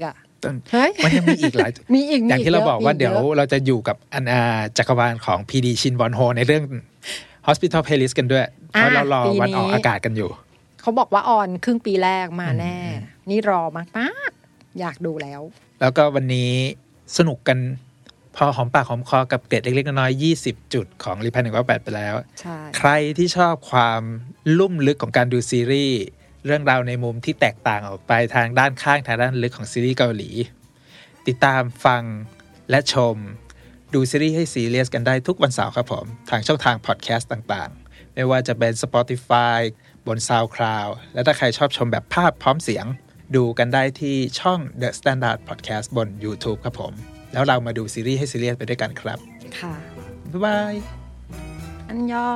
S2: มันยังมีอีกหลาย
S3: มีอีก
S2: อย่างที่เราบอกว่าเดี๋ยวเราจะอยู่กับจักรวาลของ PD ชินวอนโฮในเรื่อง Hospital Playlist กันด้วยเพราะเรารอวันออกอากาศกันอยู่
S3: เขาบอกว่าออนครึ่งปีแรกมาแน่นี่รอมากๆอยากดูแล้ว
S2: ก็วันนี้สนุกกันพอหอมปากหอมคอกับเกร็ดเล็กๆน้อยๆ20 จุดของรีพัน198ไปแล้วใครที่ชอบความลุ่มลึกของการดูซีรีส์เรื่องราวในมุมที่แตกต่างออกไปทางด้านข้างทางด้านลึกของซีรีส์เกาหลีติดตามฟังและชมดูซีรีส์ให้ซีเรียสกันได้ทุกวันเสาร์ครับผมทางช่องทางพอดแคสต์ต่างๆไม่ว่าจะเป็น Spotify บน SoundCloud และถ้าใครชอบชมแบบภาพพร้อมเสียงดูกันได้ที่ช่อง The Standard Podcast บน YouTube ครับผมแล้วเรามาดูซีรีส์ให้ซีเรียสไปด้วยกันครับ
S3: ค่ะ
S2: บ๊ายบาย
S3: อันยอง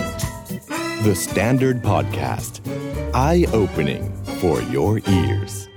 S1: The Standard Podcast Eye-opening for your ears